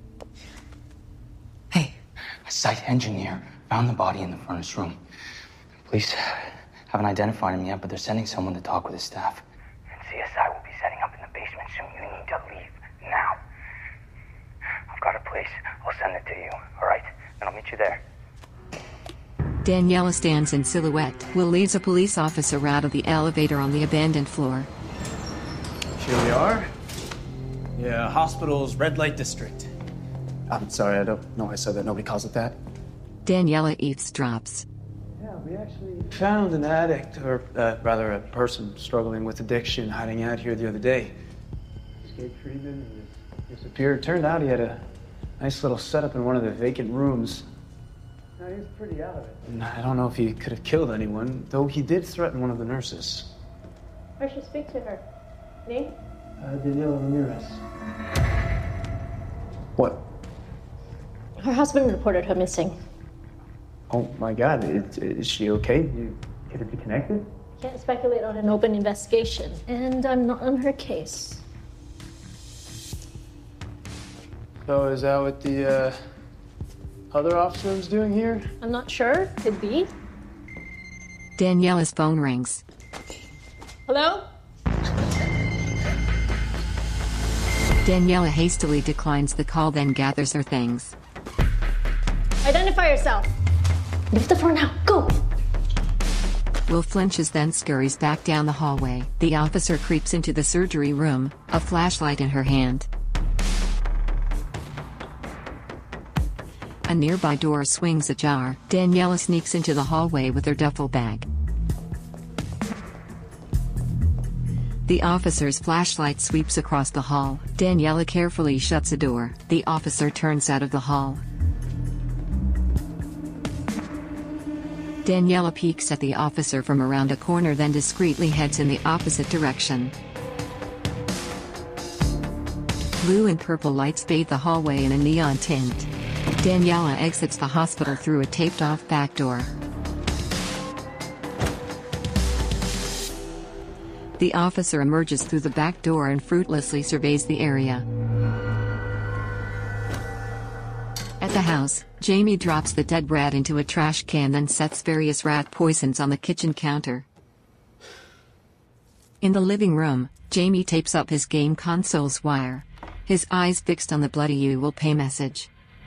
A site engineer found the body in the furnace room. Police haven't identified him yet, but they're sending someone to talk with his staff. And C S I will be setting up in the basement soon. You need to leave now. I've got a place. I'll send it to you, all right? And I'll meet you there. Daniela stands in silhouette. Will leads a police officer out of the elevator on the abandoned floor. Here we are. Yeah, hospital's red light district. I'm sorry, I don't know I said that. Nobody calls it that. Daniela eavesdrops. Yeah, we actually found an addict, or uh, rather a person struggling with addiction hiding out here the other day. Escaped treatment and disappeared. Turned out he had a nice little setup in one of the vacant rooms. Now, he was pretty out of it. And I don't know if he could have killed anyone, though he did threaten one of the nurses. I should speak to her. Name? Uh, Daniela Ramirez. What? Her husband reported her missing. Oh my God, is, is she okay? You get her connected? Can't speculate on an open investigation, and I'm not on her case. So is that what the uh, other officer was doing here? I'm not sure. Could be. Daniela's phone rings. Hello? Daniela hastily declines the call, then gathers her things. Identify yourself. Leave the floor now. Go. Will flinches, then scurries back down the hallway. The officer creeps into the surgery room, a flashlight in her hand. A nearby door swings ajar. Daniela sneaks into the hallway with her duffel bag. The officer's flashlight sweeps across the hall. Daniela carefully shuts the door. The officer turns out of the hall. Daniela peeks at the officer from around a corner, then discreetly heads in the opposite direction. Blue and purple lights bathe the hallway in a neon tint. Daniela exits the hospital through a taped-off back door. The officer emerges through the back door and fruitlessly surveys the area. At the house, Jamie drops the dead rat into a trash can, then sets various rat poisons on the kitchen counter. In the living room, Jamie tapes up his game console's wire, his eyes fixed on the bloody "you will pay" message.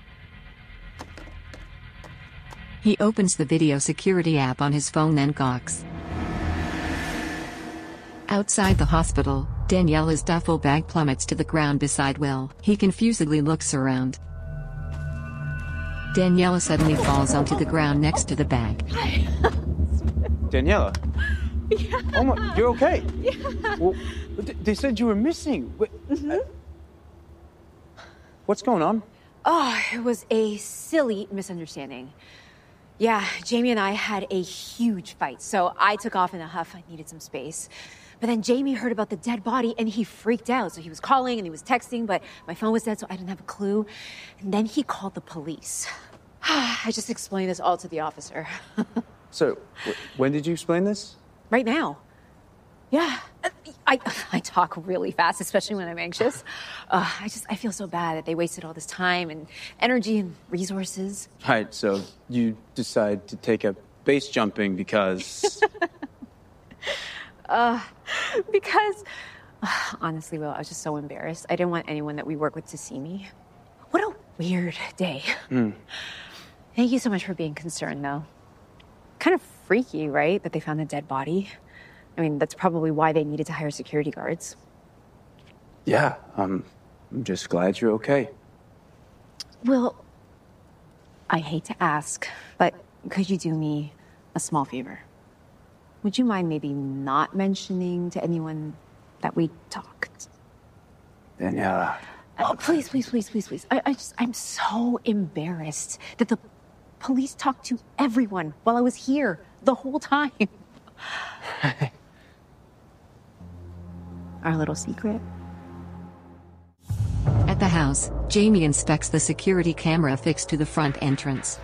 He opens the video security app on his phone, then gawks. Outside the hospital, Daniela's duffel bag plummets to the ground beside Will. He confusedly looks around. Daniela suddenly falls onto the ground next to the bag. Daniela? Yeah. Oh my, you're okay? Yeah. Well, th- they said you were missing. Wait, Mm-hmm. uh, what's going on? Oh, it was a silly misunderstanding. Yeah, Jamie and I had a huge fight, so I took off in a huff. I needed some space. But then Jamie heard about the dead body and he freaked out. So he was calling and he was texting, but my phone was dead, so I didn't have a clue. And then he called the police. I just explained this all to the officer. So, w- when did you explain this? Right now. Yeah. I, I talk really fast, especially when I'm anxious. Uh, I just, I feel so bad that they wasted all this time and energy and resources. Right, so you decide to take up base jumping because... Uh, because, uh, honestly, Will, I was just so embarrassed. I didn't want anyone that we work with to see me. What a weird day. Mm. Thank you so much for being concerned, though. Kind of freaky, right, that they found a dead body? I mean, that's probably why they needed to hire security guards. Yeah, um, I'm just glad you're okay. Will, I hate to ask, but could you do me a small favor? Would you mind maybe not mentioning to anyone that we talked? Daniela. Oh, please, please, please, please, please. I, I just, I'm so embarrassed that the police talked to everyone while I was here the whole time. Our little secret. At the house, Jamie inspects the security camera affixed to the front entrance.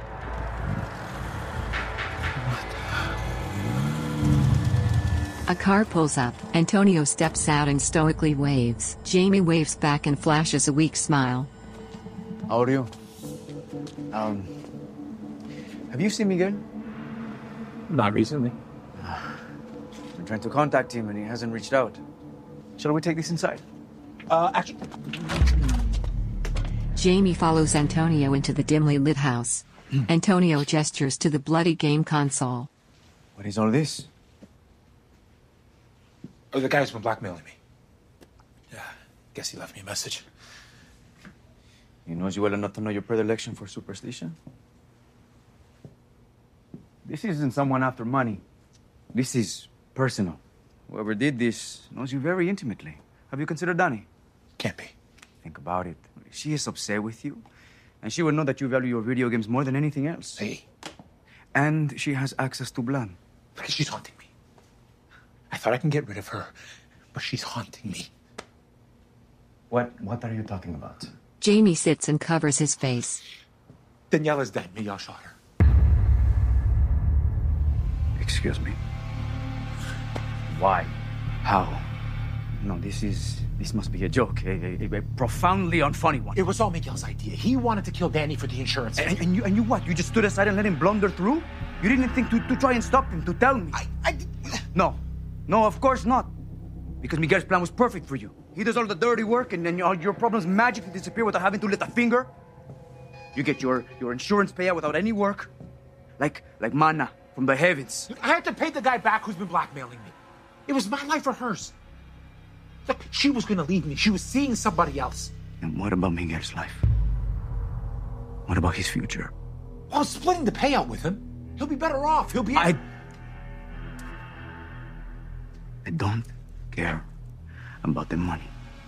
A car pulls up. Antonio steps out and stoically waves. Jamie waves back and flashes a weak smile. How are you? Um, have you seen Miguel? Not recently. I've been trying to contact him and he hasn't reached out. Shall we take this inside? Uh, actually... Jamie follows Antonio into the dimly lit house. Antonio gestures to the bloody game console. What is all this? Oh, the guy's been blackmailing me. Yeah, guess he left me a message. He knows you well enough to know your predilection for superstition. This isn't someone after money. This is personal. Whoever did this knows you very intimately. Have you considered Dani? Can't be. Think about it. She is upset with you, and she will know that you value your video games more than anything else. Hey. And she has access to blood. Because she's haunting me. I thought I can get rid of her, but she's haunting me. What, what are you talking about? Jamie sits and covers his face. Daniela's dead. Miguel shot her. Excuse me? Why? How? No, this is... This must be a joke. A, a, a profoundly unfunny one. It was all Miguel's idea. He wanted to kill Danny for the insurance. And, and, you, and you what? You just stood aside and let him blunder through? You didn't think to, to try and stop him, to tell me? I... I... No. No, of course not. Because Miguel's plan was perfect for you. He does all the dirty work, and then all your problems magically disappear without having to lift a finger. You get your, your insurance payout without any work. Like, like manna from the heavens. I had to pay the guy back who's been blackmailing me. It was my life or hers. Look, she was gonna leave me. She was seeing somebody else. And what about Miguel's life? What about his future? Well, I'm splitting the payout with him. He'll be better off. He'll be... I... I don't care about the money.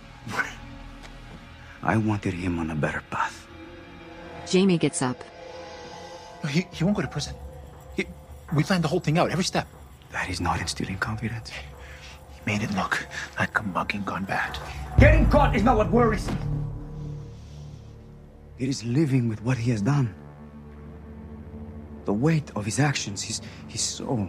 I wanted him on a better path. Jamie gets up. He, he won't go to prison. He, we planned the whole thing out, every step. That is not instilling confidence. He made it look like a mugging gone bad. Getting caught is not what worries me. It is living with what he has done. The weight of his actions, his, his soul.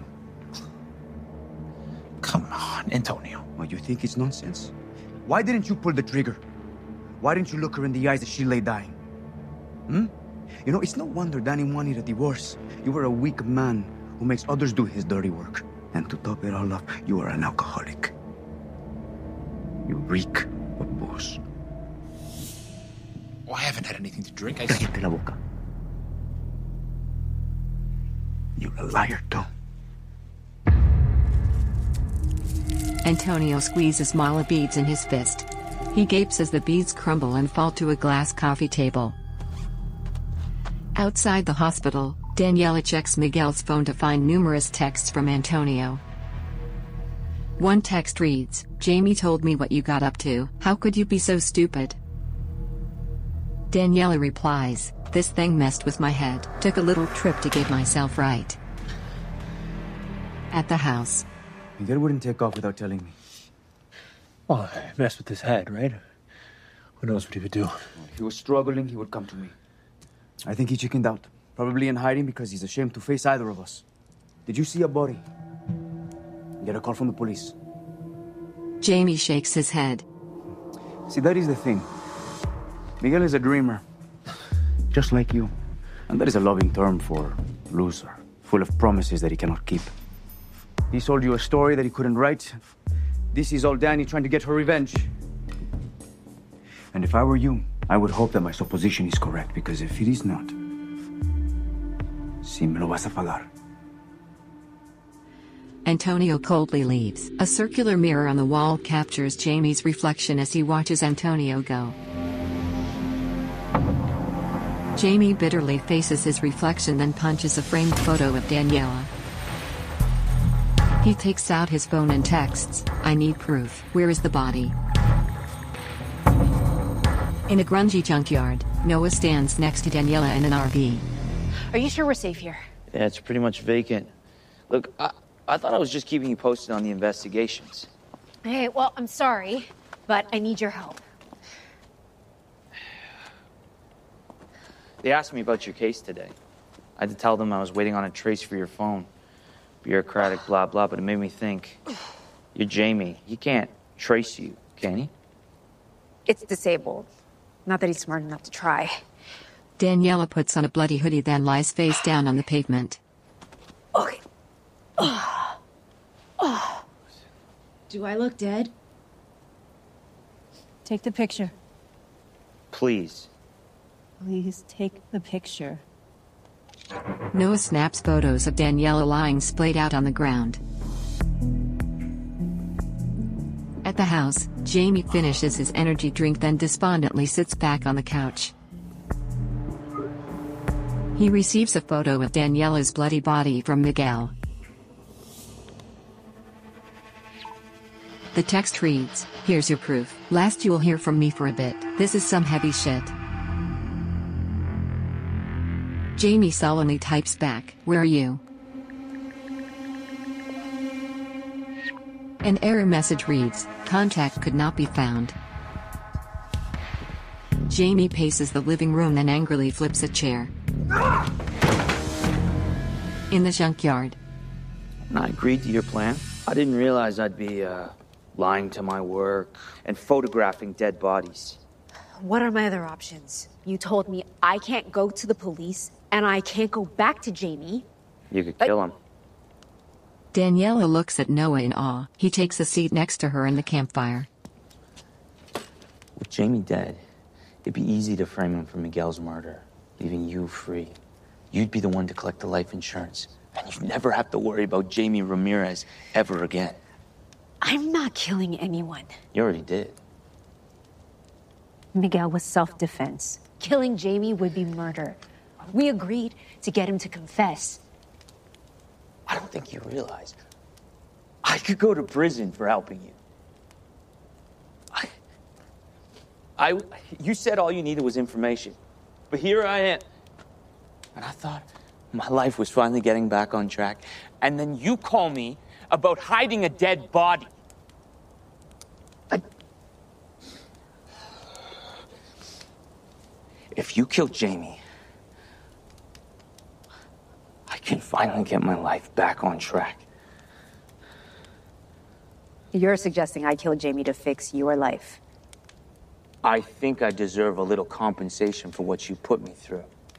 Come on, Antonio. Well, you think it's nonsense? Why didn't you pull the trigger? Why didn't you look her in the eyes as she lay dying? Hmm? You know, it's no wonder Danny wanted a divorce. You were a weak man who makes others do his dirty work. And to top it all off, you are an alcoholic. You reek of booze. Oh, I haven't had anything to drink. I Cállate la boca. You're a liar, too. Antonio squeezes mala beads in his fist. He gapes as the beads crumble and fall to a glass coffee table. Outside the hospital, Daniela checks Miguel's phone to find numerous texts from Antonio. One text reads, "Jamie told me what you got up to. How could you be so stupid?" Daniela replies, "This thing messed with my head. Took a little trip to get myself right." At the house, Miguel wouldn't take off without telling me. Well, I messed with his head, right? Who knows what he would do? If he was struggling, he would come to me. I think he chickened out. Probably in hiding because he's ashamed to face either of us. Did you see a body? Get a call from the police. Jamie shakes his head. See, that is the thing. Miguel is a dreamer. Just like you. And that is a loving term for loser. Full of promises that he cannot keep. He sold you a story that he couldn't write. This is all Danny trying to get her revenge. And if I were you, I would hope that my supposition is correct, because if it is not, si me lo vas a pagar. Antonio coldly leaves. A circular mirror on the wall captures Jamie's reflection as he watches Antonio go. Jamie bitterly faces his reflection, then punches a framed photo of Daniela. He takes out his phone and texts, "I need proof. Where is the body?" In a grungy junkyard, Noah stands next to Daniela in an R V. Are you sure we're safe here? Yeah, it's pretty much vacant. Look, I, I thought I was just keeping you posted on the investigations. Hey, well, I'm sorry, but I need your help. They asked me about your case today. I had to tell them I was waiting on a trace for your phone. Bureaucratic, blah, blah, but it made me think. You're Jamie. He can't trace you, can he? It's disabled. Not that he's smart enough to try. Daniela puts on a bloody hoodie, then lies face down on the pavement. Okay. Oh. Oh. Do I look dead? Take the picture. Please. Please take the picture. Noah snaps photos of Daniela lying splayed out on the ground. At the house, Jamie finishes his energy drink, then despondently sits back on the couch. He receives a photo of Daniela's bloody body from Miguel. The text reads, "Here's your proof. Last you'll hear from me for a bit. This is some heavy shit." Jamie sullenly types back, "Where are you?" An error message reads, "Contact could not be found." Jamie paces the living room and angrily flips a chair. In the junkyard. When I agreed to your plan, I didn't realize I'd be, uh, lying to my work and photographing dead bodies. What are my other options? You told me I can't go to the police and I can't go back to Jamie. You could kill him. Daniela looks at Noah in awe. He takes a seat next to her in the campfire. With Jamie dead, it'd be easy to frame him for Miguel's murder, leaving you free. You'd be the one to collect the life insurance, and you'd never have to worry about Jamie Ramirez ever again. I'm not killing anyone. You already did. Miguel was self-defense. Killing Jamie would be murder. We agreed to get him to confess. I don't think you realize. I could go to prison for helping you. I, I, you said all you needed was information. But here I am. And I thought my life was finally getting back on track. And then you call me about hiding a dead body. I, if you kill Jamie, I can finally get my life back on track. You're suggesting I killed Jamie to fix your life? I think I deserve a little compensation for what you put me through.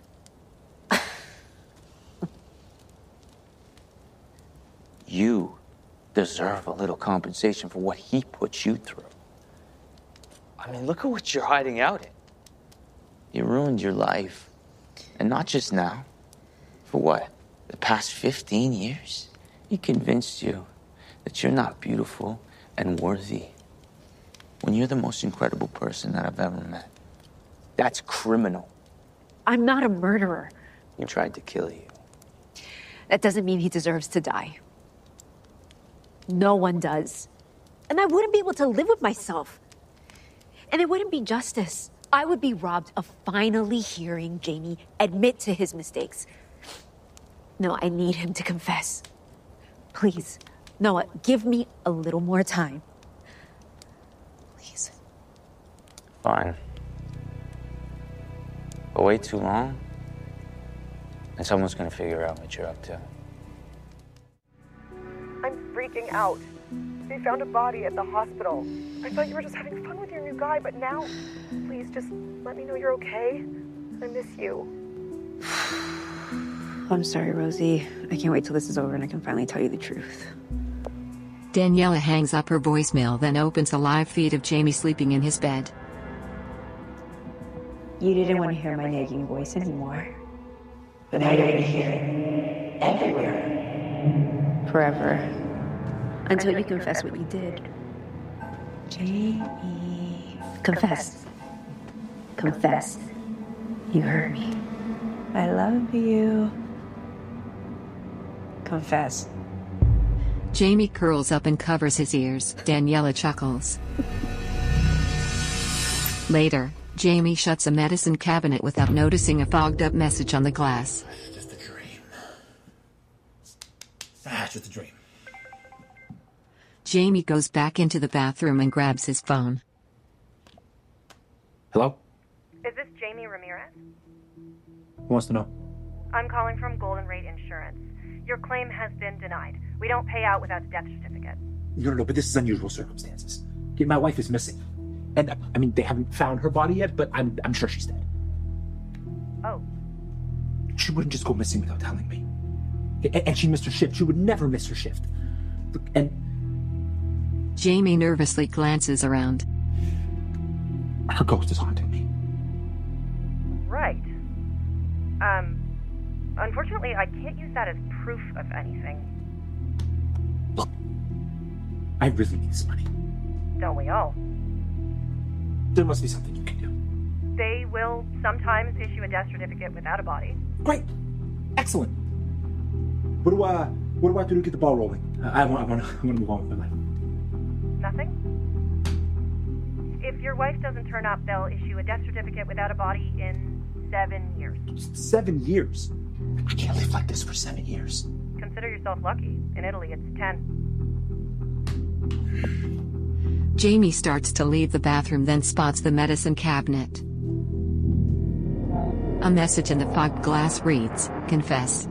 You deserve a little compensation for what he put you through. I mean, look at what you're hiding out in. You ruined your life. And not just now. For what? The past fifteen years? He convinced you that you're not beautiful and worthy when you're the most incredible person that I've ever met. That's criminal. I'm not a murderer. He tried to kill you. That doesn't mean he deserves to die. No one does. And I wouldn't be able to live with myself. And it wouldn't be justice. I would be robbed of finally hearing Jamie admit to his mistakes. No, I need him to confess. Please, Noah, give me a little more time. Please. Fine. But wait too long, and someone's gonna figure out what you're up to. I'm freaking out. They found a body at the hospital. I thought you were just having fun with your new guy, but now, please just let me know you're okay. I miss you. I'm sorry, Rosie. I can't wait till this is over and I can finally tell you the truth. Daniela hangs up her voicemail, then opens a live feed of Jamie sleeping in his bed. You didn't want to hear my nagging voice anymore. But now you're going to hear it everywhere. Forever. Until you confess what you did. Jamie. Confess. Confess. You hurt me. I love you. Confess. Jamie curls up and covers his ears. Daniela chuckles. Later, Jamie shuts a medicine cabinet without noticing a fogged-up message on the glass. Just a dream. Ah, just a dream. Jamie goes back into the bathroom and grabs his phone. Hello? Is this Jamie Ramirez? Who wants to know? I'm calling from Golden Rate Insurance. Your claim has been denied. We don't pay out without a death certificate. No, no, no, but this is unusual circumstances. Okay, my wife is missing. And, I mean, they haven't found her body yet, but I'm I'm sure she's dead. Oh. She wouldn't just go missing without telling me. And, and she missed her shift. She would never miss her shift. Look, and... Jamie nervously glances around. Her ghost is haunting me. Right. Um, unfortunately, I can't use that as proof of anything. Look, I really need this money. Don't we all? There must be something you can do. They will sometimes issue a death certificate without a body. Great. Excellent. What do I, what do I do to get the ball rolling? I, I want, I want, I want to move on with my life. Nothing? If your wife doesn't turn up, they'll issue a death certificate without a body in seven years. Seven years? I can't live like this for seven years. Consider yourself lucky. In Italy, it's ten. Jamie starts to leave the bathroom, then spots the medicine cabinet. A message in the fogged glass reads, "Confess."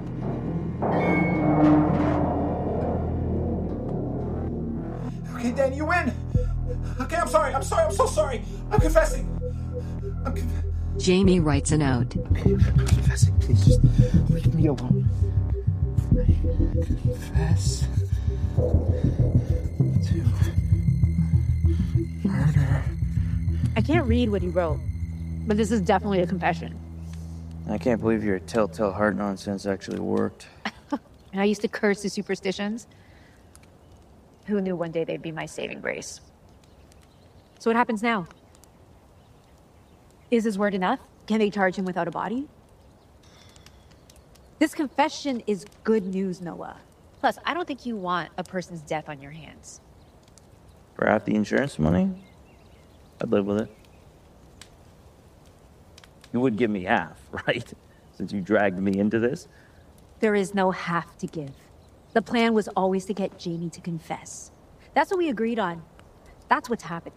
Okay, Dan, you win. Okay, I'm sorry. I'm sorry. I'm so sorry. I'm confessing. I'm con- Jamie writes a note. I'm confessing. Please just leave me alone. I confess to murder. I can't read what he wrote, but this is definitely a confession. I can't believe your telltale heart nonsense actually worked. And I used to curse the superstitions. Who knew one day they'd be my saving grace? So what happens now? Is his word enough? Can they charge him without a body? This confession is good news, Noah. Plus, I don't think you want a person's death on your hands. For half the insurance money, I'd live with it. You would give me half, right? Since you dragged me into this? There is no have to give. The plan was always to get Jamie to confess. That's what we agreed on. That's what's happening.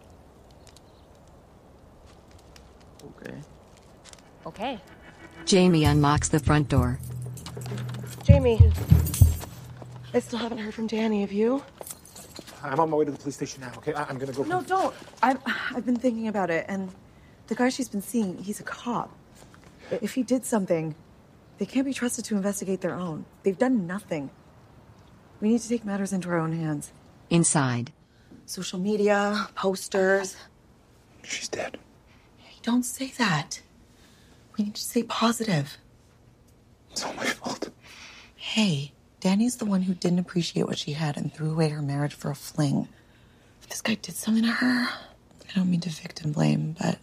Okay. Okay. Jamie unlocks the front door. Jamie, I still haven't heard from Danny. Have you? I'm on my way to the police station now, okay? I- I'm gonna go... No, don't. I've, I've been thinking about it, and the guy she's been seeing, he's a cop. If he did something, they can't be trusted to investigate their own. They've done nothing. We need to take matters into our own hands. Inside. Social media, posters. She's dead. Hey, don't say that. We need to stay positive. It's all my fault. Hey, Danny's the one who didn't appreciate what she had and threw away her marriage for a fling. If this guy did something to her, I don't mean to victim blame, but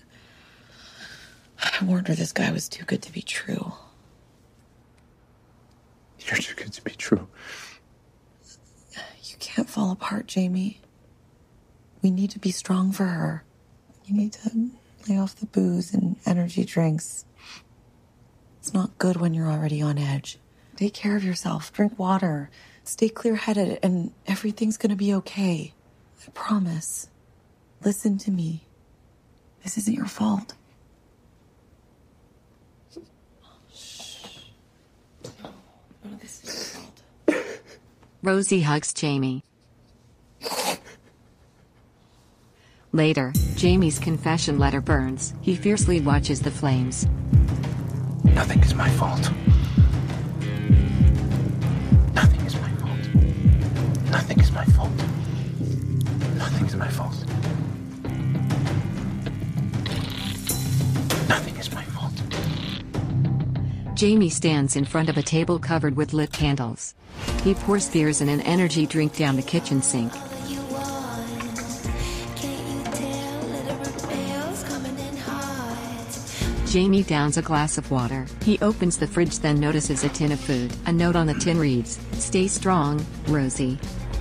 I warned her this guy was too good to be true. You're too good to be true. You can't fall apart, Jamie. We need to be strong for her. You need to lay off the booze and energy drinks. It's not good when you're already on edge. Take care of yourself. Drink water. Stay clear-headed, and everything's gonna be okay. I promise. Listen to me. This isn't your fault. No, this is your fault. Rosie hugs Jamie. Later, Jamie's confession letter burns. He fiercely watches the flames. Nothing is my fault. Nothing is my fault. Nothing is my fault. Nothing is my fault. Nothing is my fault. Jamie stands in front of a table covered with lit candles. He pours beers and an energy drink down the kitchen sink. Jamie downs a glass of water. He opens the fridge, then notices a tin of food. A note on the tin reads, "Stay strong, Rosie."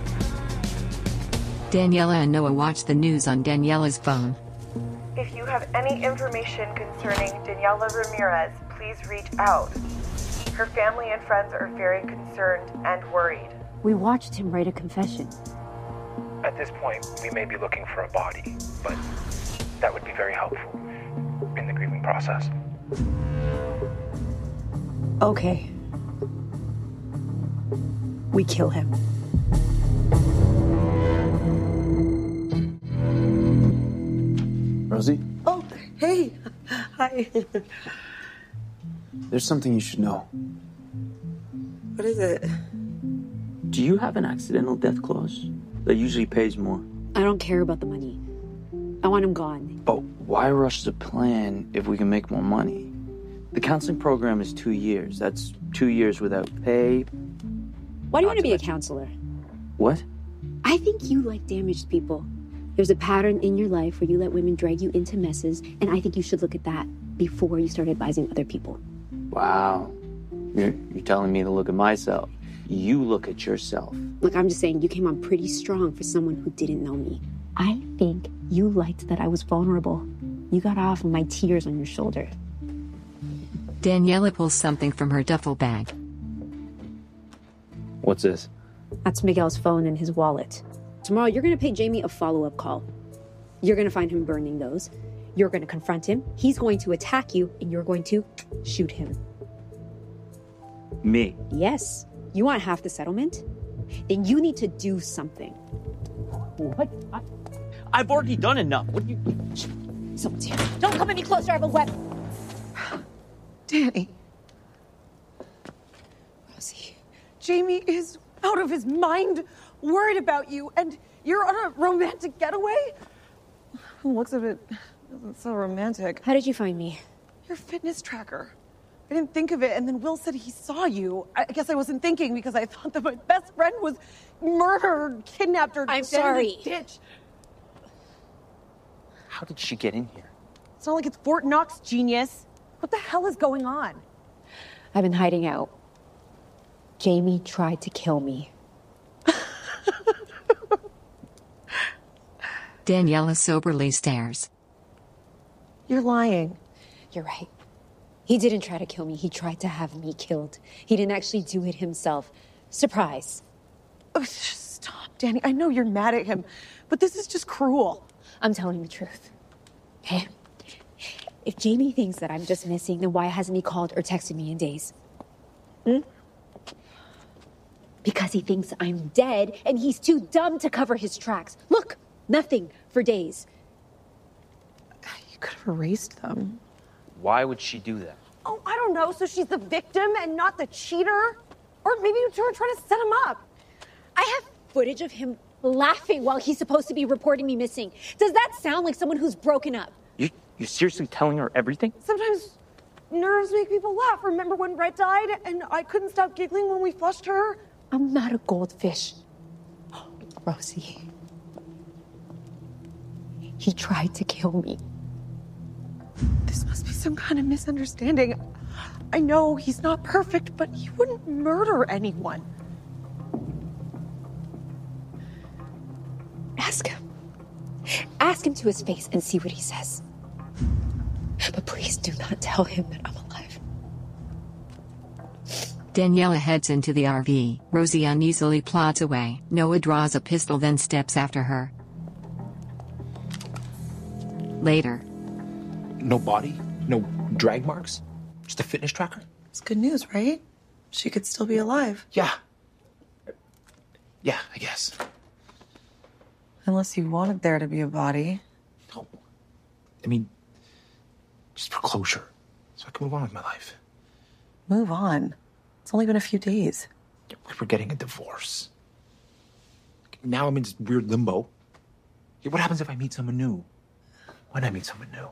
Daniela and Noah watch the news on Daniela's phone. If you have any information concerning Daniela Ramirez, please reach out. Her family and friends are very concerned and worried. We watched him write a confession. At this point, we may be looking for a body, but that would be very helpful in the grieving process. Okay. We kill him. Rosie, Oh, hey. Hi. there's something you should know. What is it? Do you have an accidental death clause? That usually pays more. I don't care about the money. I want him gone. But why rush the plan if we can make more money? The counseling program is two years. That's two years without pay. Why do you want to be a counselor? What? I think you like damaged people. There's a pattern in your life where you let women drag you into messes, and I think you should look at that before you start advising other people. Wow. You're, you're telling me to look at myself. You look at yourself. Look, I'm just saying you came on pretty strong for someone who didn't know me. I think you liked that I was vulnerable. You got off on my tears on your shoulder. Daniela pulls something from her duffel bag. What's this? That's Miguel's phone and his wallet. Tomorrow, you're going to pay Jamie a follow-up call. You're going to find him burning those. You're going to confront him, he's going to attack you, and you're going to shoot him. Me? Yes. You want half the settlement? Then you need to do something. What? I, I've already done enough. What do you... Someone's here. Don't come any closer, I have a weapon. Danny. Rosie. Jamie is out of his mind, worried about you, and you're on a romantic getaway? Looks of it isn't so romantic. How did you find me? Your fitness tracker. I didn't think of it, and then Will said he saw you. I guess I wasn't thinking because I thought that my best friend was murdered, kidnapped, or I'm dead sorry. in a ditch. How did she get in here? It's not like it's Fort Knox, genius. What the hell is going on? I've been hiding out. Jamie tried to kill me. Daniela soberly stares. You're lying. You're right. He didn't try to kill me. He tried to have me killed. He didn't actually do it himself. Surprise. Oh, stop, Danny. I know you're mad at him, but this is just cruel. I'm telling the truth. Okay? If Jamie thinks that I'm just missing, then why hasn't he called or texted me in days? Hmm? Because he thinks I'm dead, and he's too dumb to cover his tracks. Look, nothing for days. You could have erased them. Why would she do that? Oh, I don't know. So she's the victim and not the cheater? Or maybe you were trying to set him up. I have footage of him laughing while he's supposed to be reporting me missing. Does that sound like someone who's broken up? You, you're seriously telling her everything? Sometimes nerves make people laugh. Remember when Red died and I couldn't stop giggling when we flushed her? I'm not a goldfish. Rosie. He tried to kill me. This must be some kind of misunderstanding. I know he's not perfect, but he wouldn't murder anyone. Ask him. Ask him to his face and see what he says. But please do not tell him that I'm alive. Daniela heads into the R V. Rosie uneasily plods away. Noah draws a pistol, then steps after her. Later. No body? No drag marks? Just a fitness tracker? It's good news, right? She could still be alive. Yeah. Yeah, I guess. Unless you wanted there to be a body. No. I mean, just for closure. So I can move on with my life. Move on? It's only been a few days. We're getting a divorce. Now I'm in this weird limbo. What happens if I meet someone new? When I meet someone new?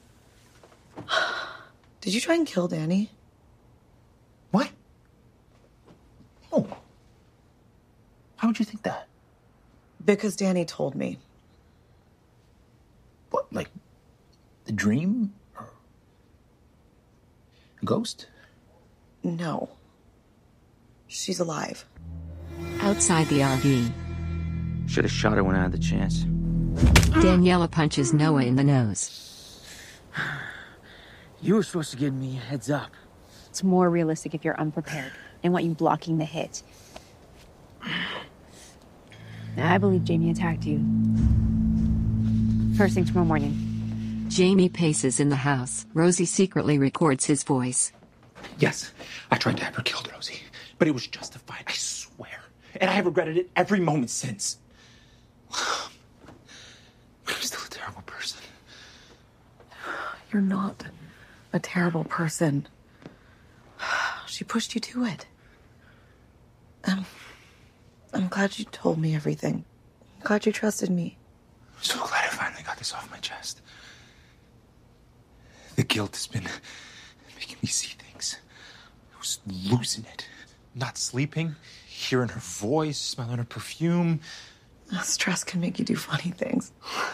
Did you try and kill Danny? What? Oh. How would you think that? Because Danny told me. What, like the dream? Or a ghost? No. She's alive. Outside the R V, Should have shot her when I had the chance. Daniela punches Noah in the nose. You were supposed to give me a heads up. It's more realistic if you're unprepared. They want you blocking the hit. I believe Jamie attacked you. First thing tomorrow morning. Jamie paces in the house. Rosie secretly records his voice. Yes, I tried to have her killed, Rosie. But it was justified, I swear. And I have regretted it every moment since. I'm still a terrible person. You're not a terrible person. She pushed you to it. Um, I'm glad you told me everything. I'm glad you trusted me. I'm so glad I finally got this off my chest. The guilt has been making me see things. I was losing it. Not sleeping, hearing her voice, smelling her perfume. Stress can make you do funny things.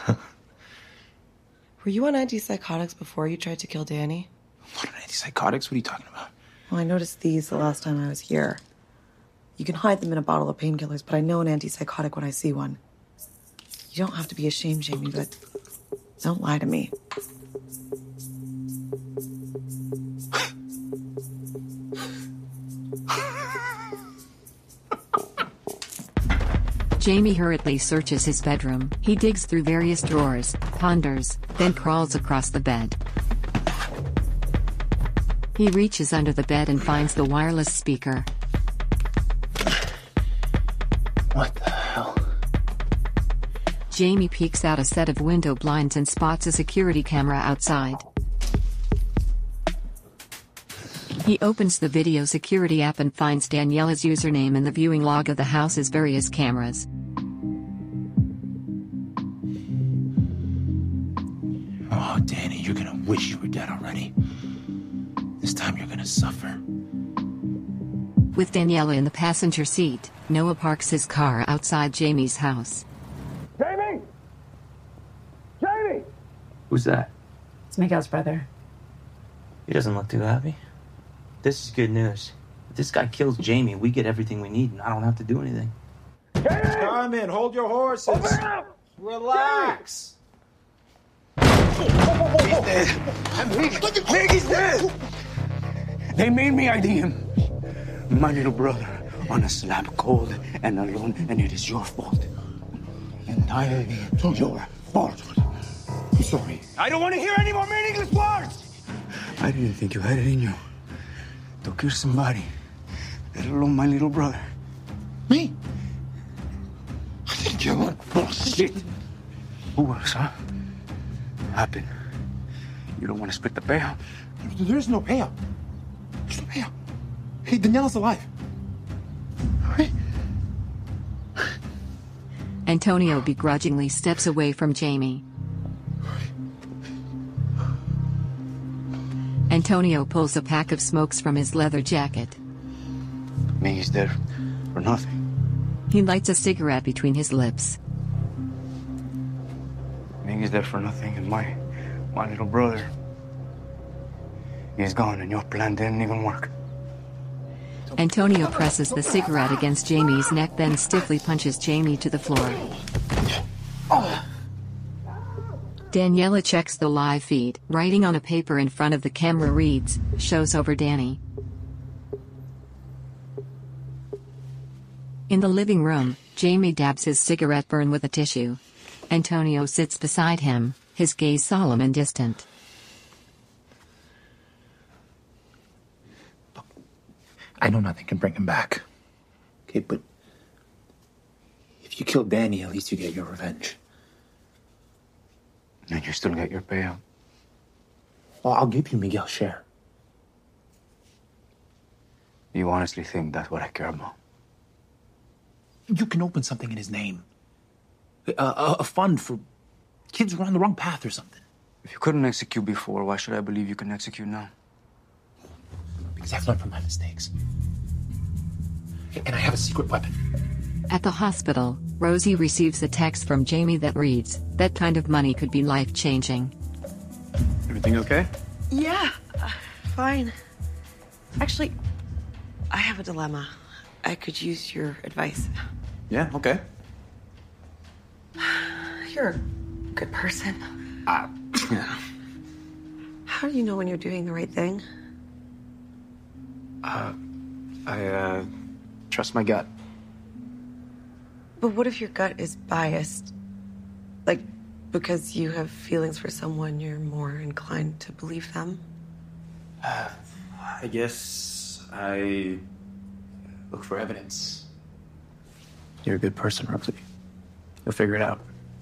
Were you on antipsychotics before you tried to kill Danny? What, on antipsychotics? What are you talking about? Well, I noticed these the last time I was here. You can hide them in a bottle of painkillers, but I know an antipsychotic when I see one. You don't have to be ashamed, Jamie, but don't lie to me. Jamie hurriedly searches his bedroom. He digs through various drawers, ponders, then crawls across the bed. He reaches under the bed and finds the wireless speaker. What the hell? Jamie peeks out a set of window blinds and spots a security camera outside. He opens the video security app and finds Daniela's username in the viewing log of the house's various cameras. Oh, Danny, you're gonna wish you were dead already. This time you're gonna suffer. With Daniela in the passenger seat, Noah parks his car outside Jamie's house. Jamie! Jamie! Who's that? It's Miguel's brother. He doesn't look too happy. This is good news. If this guy kills Jamie, we get everything we need, and I don't have to do anything. Come in, hold your horses. Open up! Relax. He's dead. Miggy's dead! They made me I D him. My little brother on a slab cold and alone, and it is your fault. Entirely your fault. I'm sorry. I don't want to hear any more meaningless words! I didn't think you had it in you to kill somebody, let alone my little brother. Me? I didn't kill him. Bullshit. Who else, huh? Happened. You don't want to split the payout? There's no payout. There's no payout. Hey, Daniela's alive. Right? Antonio begrudgingly steps away from Jamie. Antonio pulls a pack of smokes from his leather jacket. Miggy's dead for nothing. He lights a cigarette between his lips. Miggy's dead for nothing, and my, my little brother, he's gone, and your plan didn't even work. Antonio presses the cigarette against Jamie's neck, then stiffly punches Jamie to the floor. Daniela checks the live feed. Writing on a paper in front of the camera reads, "Show's over, Danny." In the living room, Jamie dabs his cigarette burn with a tissue. Antonio sits beside him, his gaze solemn and distant. I know nothing can bring him back. Okay, but if you kill Danny, at least you get your revenge. And you still get your payout. Well, I'll give you Miguel's share. You honestly think that's what I care about? You can open something in his name. A, a, a fund for kids who are on the wrong path or something. If you couldn't execute before, why should I believe you can execute now? Because I've learned from my mistakes. And I have a secret weapon. At the hospital, Rosie receives a text from Jamie that reads, "That kind of money could be life-changing." Everything okay? Yeah, uh, fine. Actually, I have a dilemma. I could use your advice. Yeah, okay. You're a good person. Uh, yeah. How do you know when you're doing the right thing? Uh, I, uh, trust my gut. But what if your gut is biased? Like, because you have feelings for someone, you're more inclined to believe them? Uh, I guess I look for evidence. You're a good person, Rosie. You'll figure it out.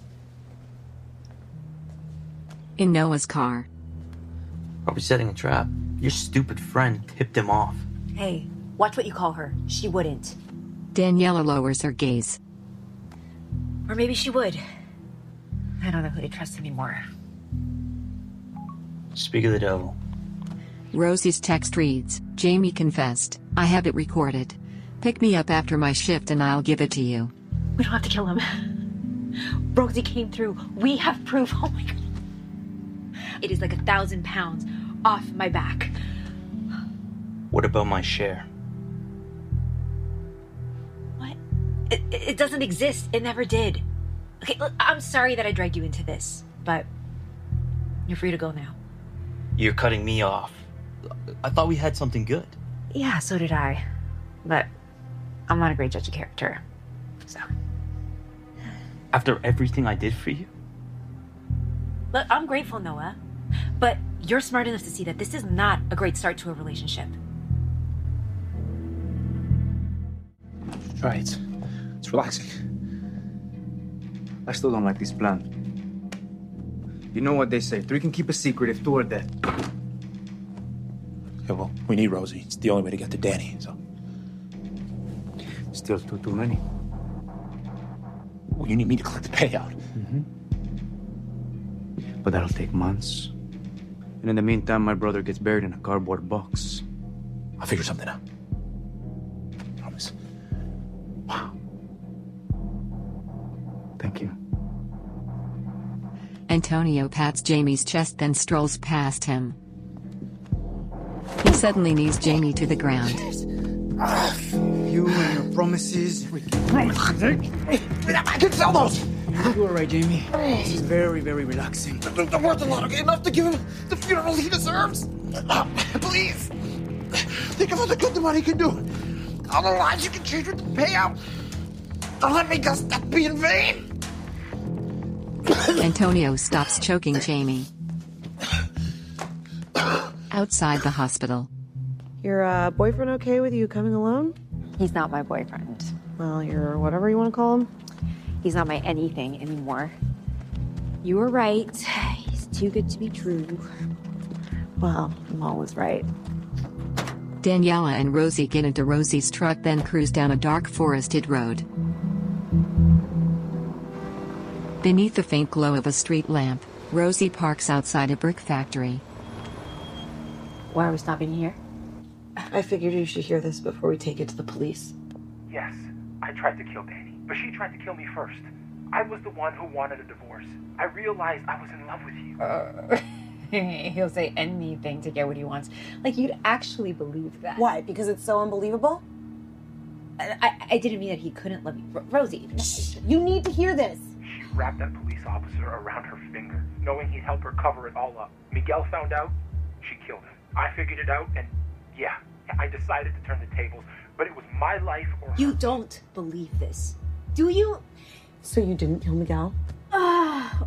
In Noah's car. Are we setting a trap? Your stupid friend tipped him off. Hey, watch what you call her. She wouldn't. Daniela lowers her gaze. Or maybe she would. I don't know who to trust anymore. Speak of the devil. Rosie's text reads, "Jamie confessed. I have it recorded. Pick me up after my shift and I'll give it to you." We don't have to kill him. Rosie came through. We have proof. Oh my God. It is like a thousand pounds off my back. What about my share? What? It, it doesn't exist. It never did. Okay, look, I'm sorry that I dragged you into this, but you're free to go now. You're cutting me off. I thought we had something good. Yeah, so did I. But I'm not a great judge of character. So, After everything I did for you? Look, I'm grateful, Noah. But you're smart enough to see that this is not a great start to a relationship. Try it. It's relaxing. I still don't like this plan. You know what they say, three can keep a secret if two are dead. Yeah, well, we need Rosie. It's the only way to get to Danny, so... Still too, too many. Well, you need me to collect the payout. Mm-hmm. But that'll take months. And in the meantime, my brother gets buried in a cardboard box. I'll figure something out. Promise. Wow. Thank you. Antonio pats Jamie's chest, then strolls past him. He suddenly knees Jamie to the ground. You and your promises. I can sell those! You're all right, Jamie. This is very, very relaxing. They're worth a lot, okay? Enough to give him the funeral he deserves. Uh, please. Think of all the good the money can do. All the lives you can change with the payout. Don't let me just that be in vain. Antonio stops choking Jamie. Outside the hospital. Your uh, boyfriend okay with you coming alone? He's not my boyfriend. Well, you're whatever you want to call him. He's not my anything anymore. You were right. He's too good to be true. Well, I'm always right. Daniela and Rosie get into Rosie's truck, then cruise down a dark forested road. Beneath the faint glow of a street lamp, Rosie parks outside a brick factory. Why are we stopping here? I figured you should hear this before we take it to the police. Yes, I tried to kill Danny, but she tried to kill me first. I was the one who wanted a divorce. I realized I was in love with you. Uh, he'll say anything to get what he wants. Like, you'd actually believe that. Why? Because it's so unbelievable? I, I, I didn't mean that he couldn't love me. R- Rosie, you need to hear this. She wrapped that police officer around her finger, knowing he'd help her cover it all up. Miguel found out, she killed him. I figured it out, and yeah, I decided to turn the tables, but it was my life or hers. You don't believe this, do you? So you didn't kill Miguel? Ah.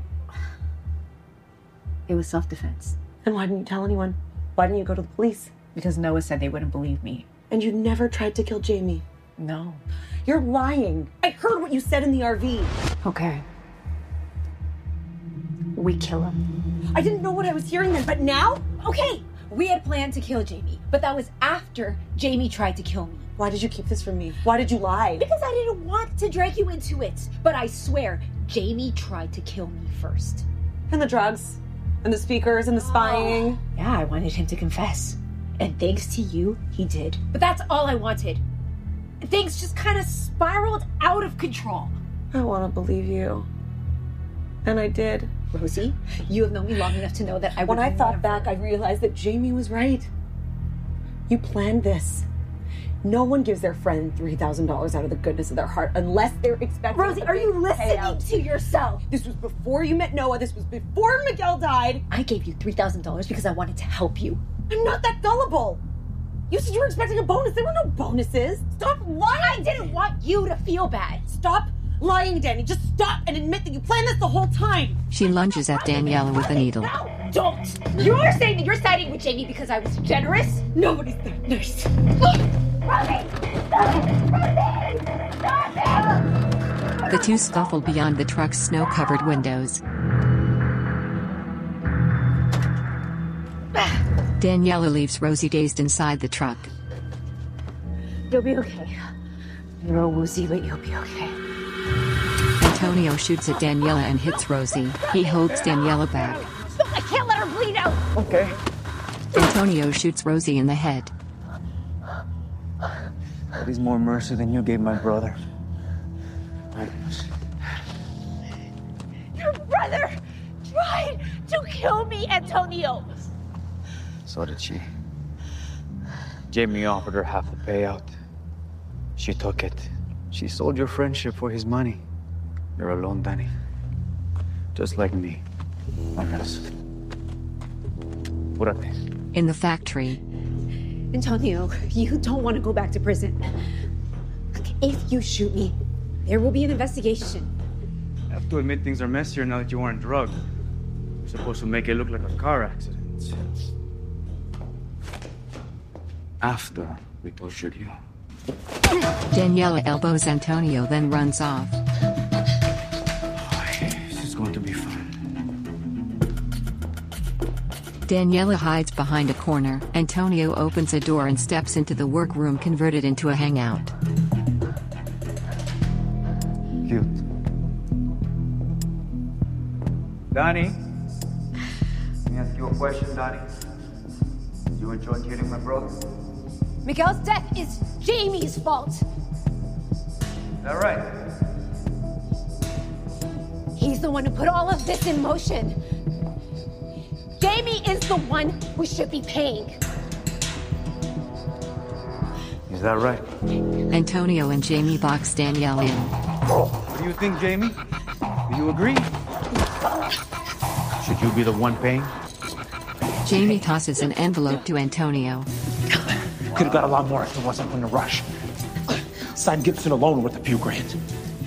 It was self-defense. And why didn't you tell anyone? Why didn't you go to the police? Because Noah said they wouldn't believe me. And you never tried to kill Jamie? No. You're lying. I heard what you said in the R V. Okay. We kill him. I didn't know what I was hearing then, but now? Okay, we had planned to kill Jamie, but that was after Jamie tried to kill me. Why did you keep this from me? Why did you lie? Because I didn't want to drag you into it. But I swear, Jamie tried to kill me first. And the drugs? And the speakers and the spying? Oh, yeah, I wanted him to confess. And thanks to you, he did. But that's all I wanted. Things just kind of spiraled out of control. I want to believe you. And I did. Rosie, you have known me long enough to know that I would When I thought never... back, I realized that Jamie was right. You planned this. No one gives their friend three thousand dollars out of the goodness of their heart unless they're expecting... Rosie, are you listening payout. to yourself? This was before you met Noah. This was before Miguel died. I gave you three thousand dollars because I wanted to help you. I'm not that gullible. You said you were expecting a bonus. There were no bonuses. Stop lying. I didn't want you to feel bad. Stop lying, Danny. Just stop and admit that you planned this the whole time. She lunges at Daniela with a needle. No, don't. You're saying that you're siding with Jamie because I was generous? Nobody's that nice. Rosie! Stop it! Rosie! The two scuffle beyond the truck's snow-covered windows. Daniela leaves Rosie dazed inside the truck. You'll be okay. You're a woozy, but you'll be okay. Antonio shoots at Daniela and hits Rosie. He holds Daniela back. No, I can't let her bleed out! Okay. Antonio shoots Rosie in the head. That is more mercy than you gave my brother. Your brother tried to kill me, Antonio! So did she. Jamie offered her half the payout. She took it. She sold your friendship for his money. You're alone, Danny. Just like me. Honest. Púrate. In the factory. Antonio, you don't want to go back to prison. If you shoot me, there will be an investigation. have to admit things are messier now that you weren't drugged. You're supposed to make it look like a car accident. After we tortured you. Daniela elbows Antonio, then runs off. This is going to be fun. Daniela hides behind a corner. Antonio opens a door and steps into the workroom converted into a hangout. Cute. Donnie? Let me ask you a question, Donnie. Did you enjoy killing my brother? Miguel's death is Jamie's fault. Is that right? He's the one who put all of this in motion. Jamie is the one who should be paying. Is that right? Antonio and Jamie box Danielle in. What do you think, Jamie? Do you agree? Should you be the one paying? Jamie tosses an envelope to Antonio. Could have got a lot more if it wasn't in a rush. Signed Gibson alone worth a few grand.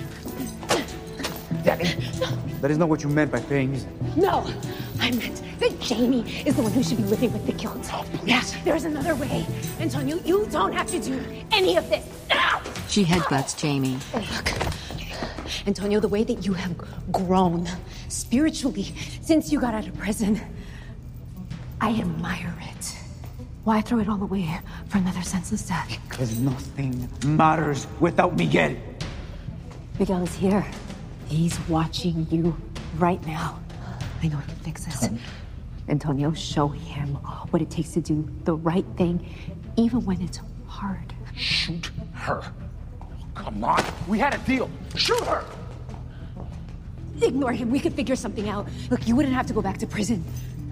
Daddy. That is not what you meant by paying, is it? No, I meant that Jamie is the one who should be living with the guilt. Oh, yes, there's another way. Antonio, you don't have to do any of this. She headbutts Jamie. Look, Antonio, the way that you have grown spiritually since you got out of prison, I admire it. Why throw it all away for another senseless death? Because nothing matters without Miguel. Miguel is here. He's watching you right now. I know I can fix this. Antonio, show him what it takes to do the right thing, even when it's hard. Shoot her. Come on. We had a deal. Shoot her. Ignore him. We could figure something out. Look, you wouldn't have to go back to prison.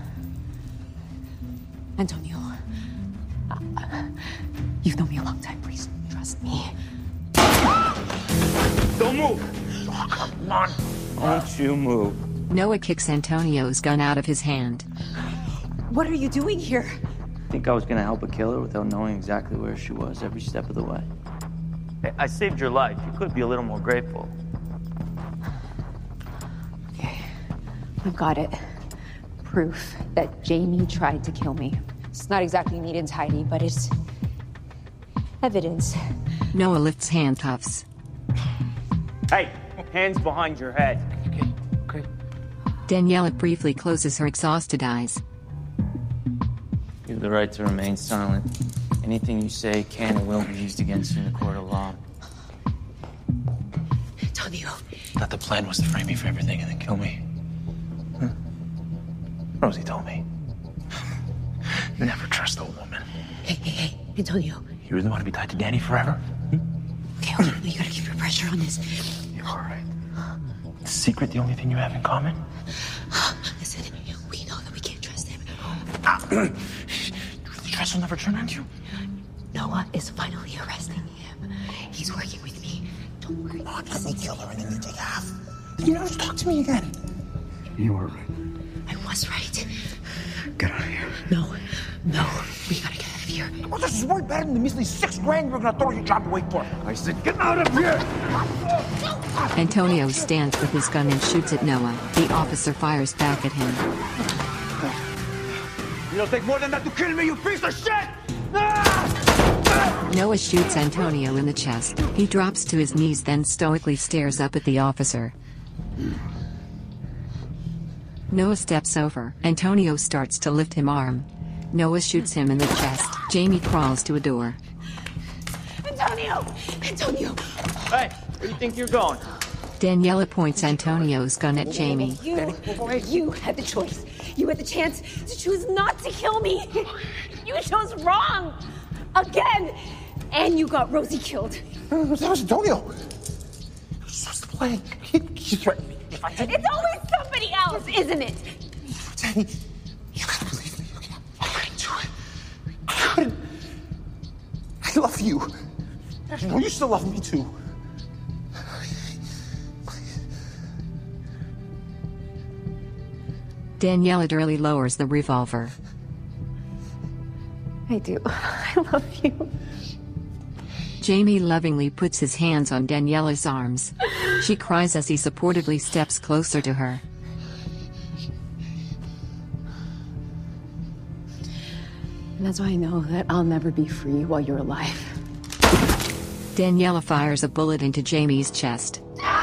Antonio, uh, you've known me a long time. Please trust me. Don't move! Oh, come on. Don't you move. Noah kicks Antonio's gun out of his hand. What are you doing here? Think I was gonna help a killer without knowing exactly where she was every step of the way? Hey, I saved your life. You could be a little more grateful. Okay, I've got it. Proof that Jamie tried to kill me. It's not exactly neat and tidy, but it's evidence. Noah lifts handcuffs. Hey, hands behind your head. Okay, okay. Daniela briefly closes her exhausted eyes. You have the right to remain silent. Anything you say can and will be used against you in the court of law. Antonio. Thought the plan was to frame me for everything and then kill me. Huh? Rosie told me. Never trust a woman. Hey, hey, hey, Antonio. You really want to be tied to Danny forever? Hmm? Okay, hold on. You gotta keep your pressure on this. You're all right. Is secret the only thing you have in common? Listen, we know that we can't trust him. You really trust he'll never turn on you? Noah is finally arresting him. He's working with me. Don't worry. Oh, let me kill her and then you take half. You never talk to me again. You were right. I was right. Get out of here. No, no, we gotta get out of here. Well, this is way better than the measly six grand you're gonna throw your job away for. I said, get out of here! Antonio stands with his gun and shoots at Noah. The officer fires back at him. It'll take more than that to kill me, you piece of shit! Noah shoots Antonio in the chest. He drops to his knees, then stoically stares up at the officer. Noah steps over. Antonio starts to lift him arm. Noah shoots him in the chest. Jamie crawls to a door. Antonio! Antonio! Hey, where do you think you're going? Daniela points Antonio's gun at Jamie. You, you had the choice. You had the chance to choose not to kill me. You chose wrong. Again. And you got Rosie killed. That was Antonio. What's the plan? He, he threatened me. If I didn't... It's always somebody else, isn't it? Danny, you gotta believe me, okay? I couldn't do it. I couldn't. I love you. I know you still love me too. Daniela Durley lowers the revolver. I do. I love you. Jamie lovingly puts his hands on Daniela's arms. She cries as he supportively steps closer to her. And that's why I know that I'll never be free while you're alive. Daniela fires a bullet into Jamie's chest.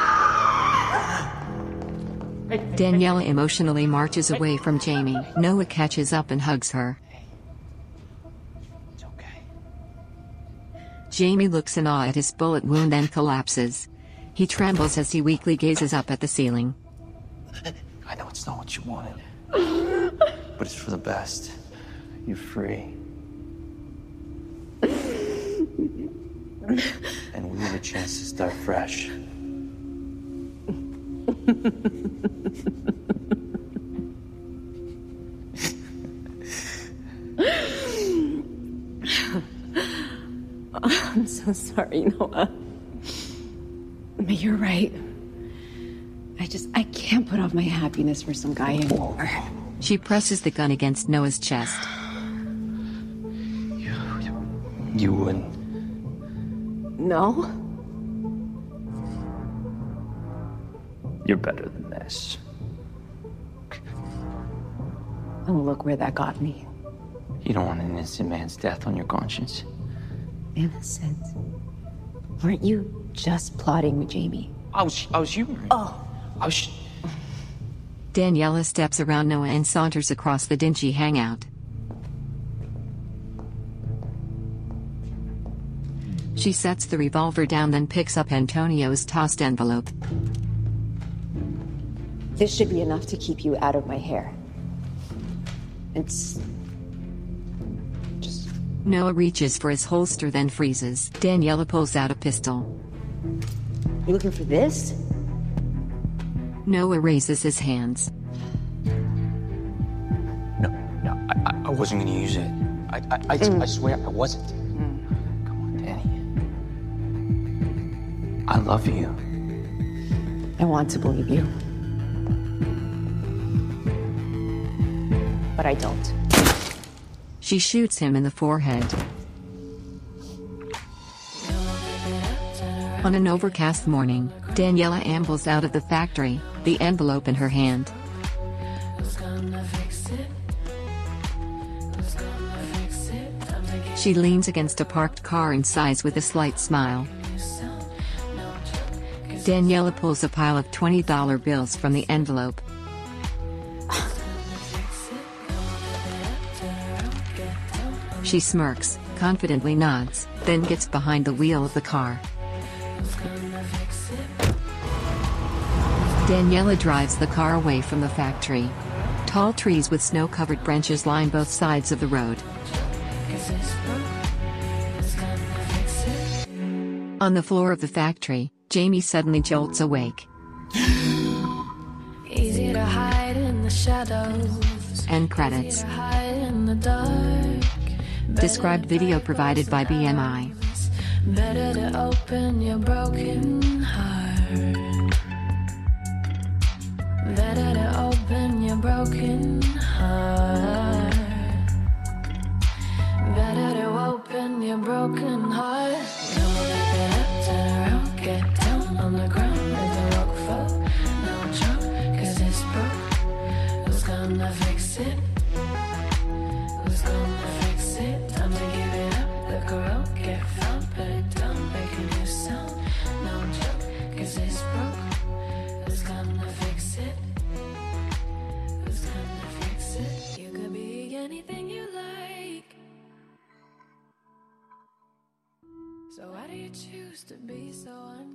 Daniela emotionally marches away from Jamie. Noah catches up and hugs her. It's okay. Jamie looks in awe at his bullet wound and collapses. He trembles as he weakly gazes up at the ceiling. I know it's not what you wanted, but it's for the best. You're free. And we have a chance to start fresh. I'm so sorry, Noah. But you're right. I just, I can't put off my happiness for some guy anymore. She presses the gun against Noah's chest. You, you wouldn't. No? You're better than this. And look where that got me. You don't want an innocent man's death on your conscience. Innocent? Weren't you just plotting with Jamie? I was, I was humoring. Oh. I was... Daniela steps around Noah and saunters across the dingy hangout. She sets the revolver down, then picks up Antonio's tossed envelope. This should be enough to keep you out of my hair. It's... just... Noah reaches for his holster, then freezes. Daniela pulls out a pistol. You looking for this? Noah raises his hands. No, no, I, I, I wasn't gonna use it. I, I, I, mm. I swear I wasn't. Mm. Come on, Danny. I love you. I want to believe you. But I don't. She shoots him in the forehead. On an overcast morning, Daniela ambles out of the factory, the envelope in her hand. She leans against a parked car and sighs with a slight smile. Daniela pulls a pile of twenty dollar bills from the envelope. She smirks, confidently nods, then gets behind the wheel of the car. Daniela drives the car away from the factory. Tall trees with snow-covered branches line both sides of the road. On the floor of the factory, Jamie suddenly jolts awake. Easy to hide in the shadows. End credits. Easy to hide in the dark. Described video provided by B M I. Better to open your broken heart. Better to open your broken heart. Better to open your broken heart. Come on, lift it up, turn around, get down on the ground. Let the rock fall, now jump, cause it's broke. Who's gonna fix it? Who's gonna fix it? Time to give it up, look around, get found. Put it down, make a new sound. No joke, cause it's broke. Who's gonna fix it? Who's gonna fix it? You could be anything you like. So why do you choose to be so unkind?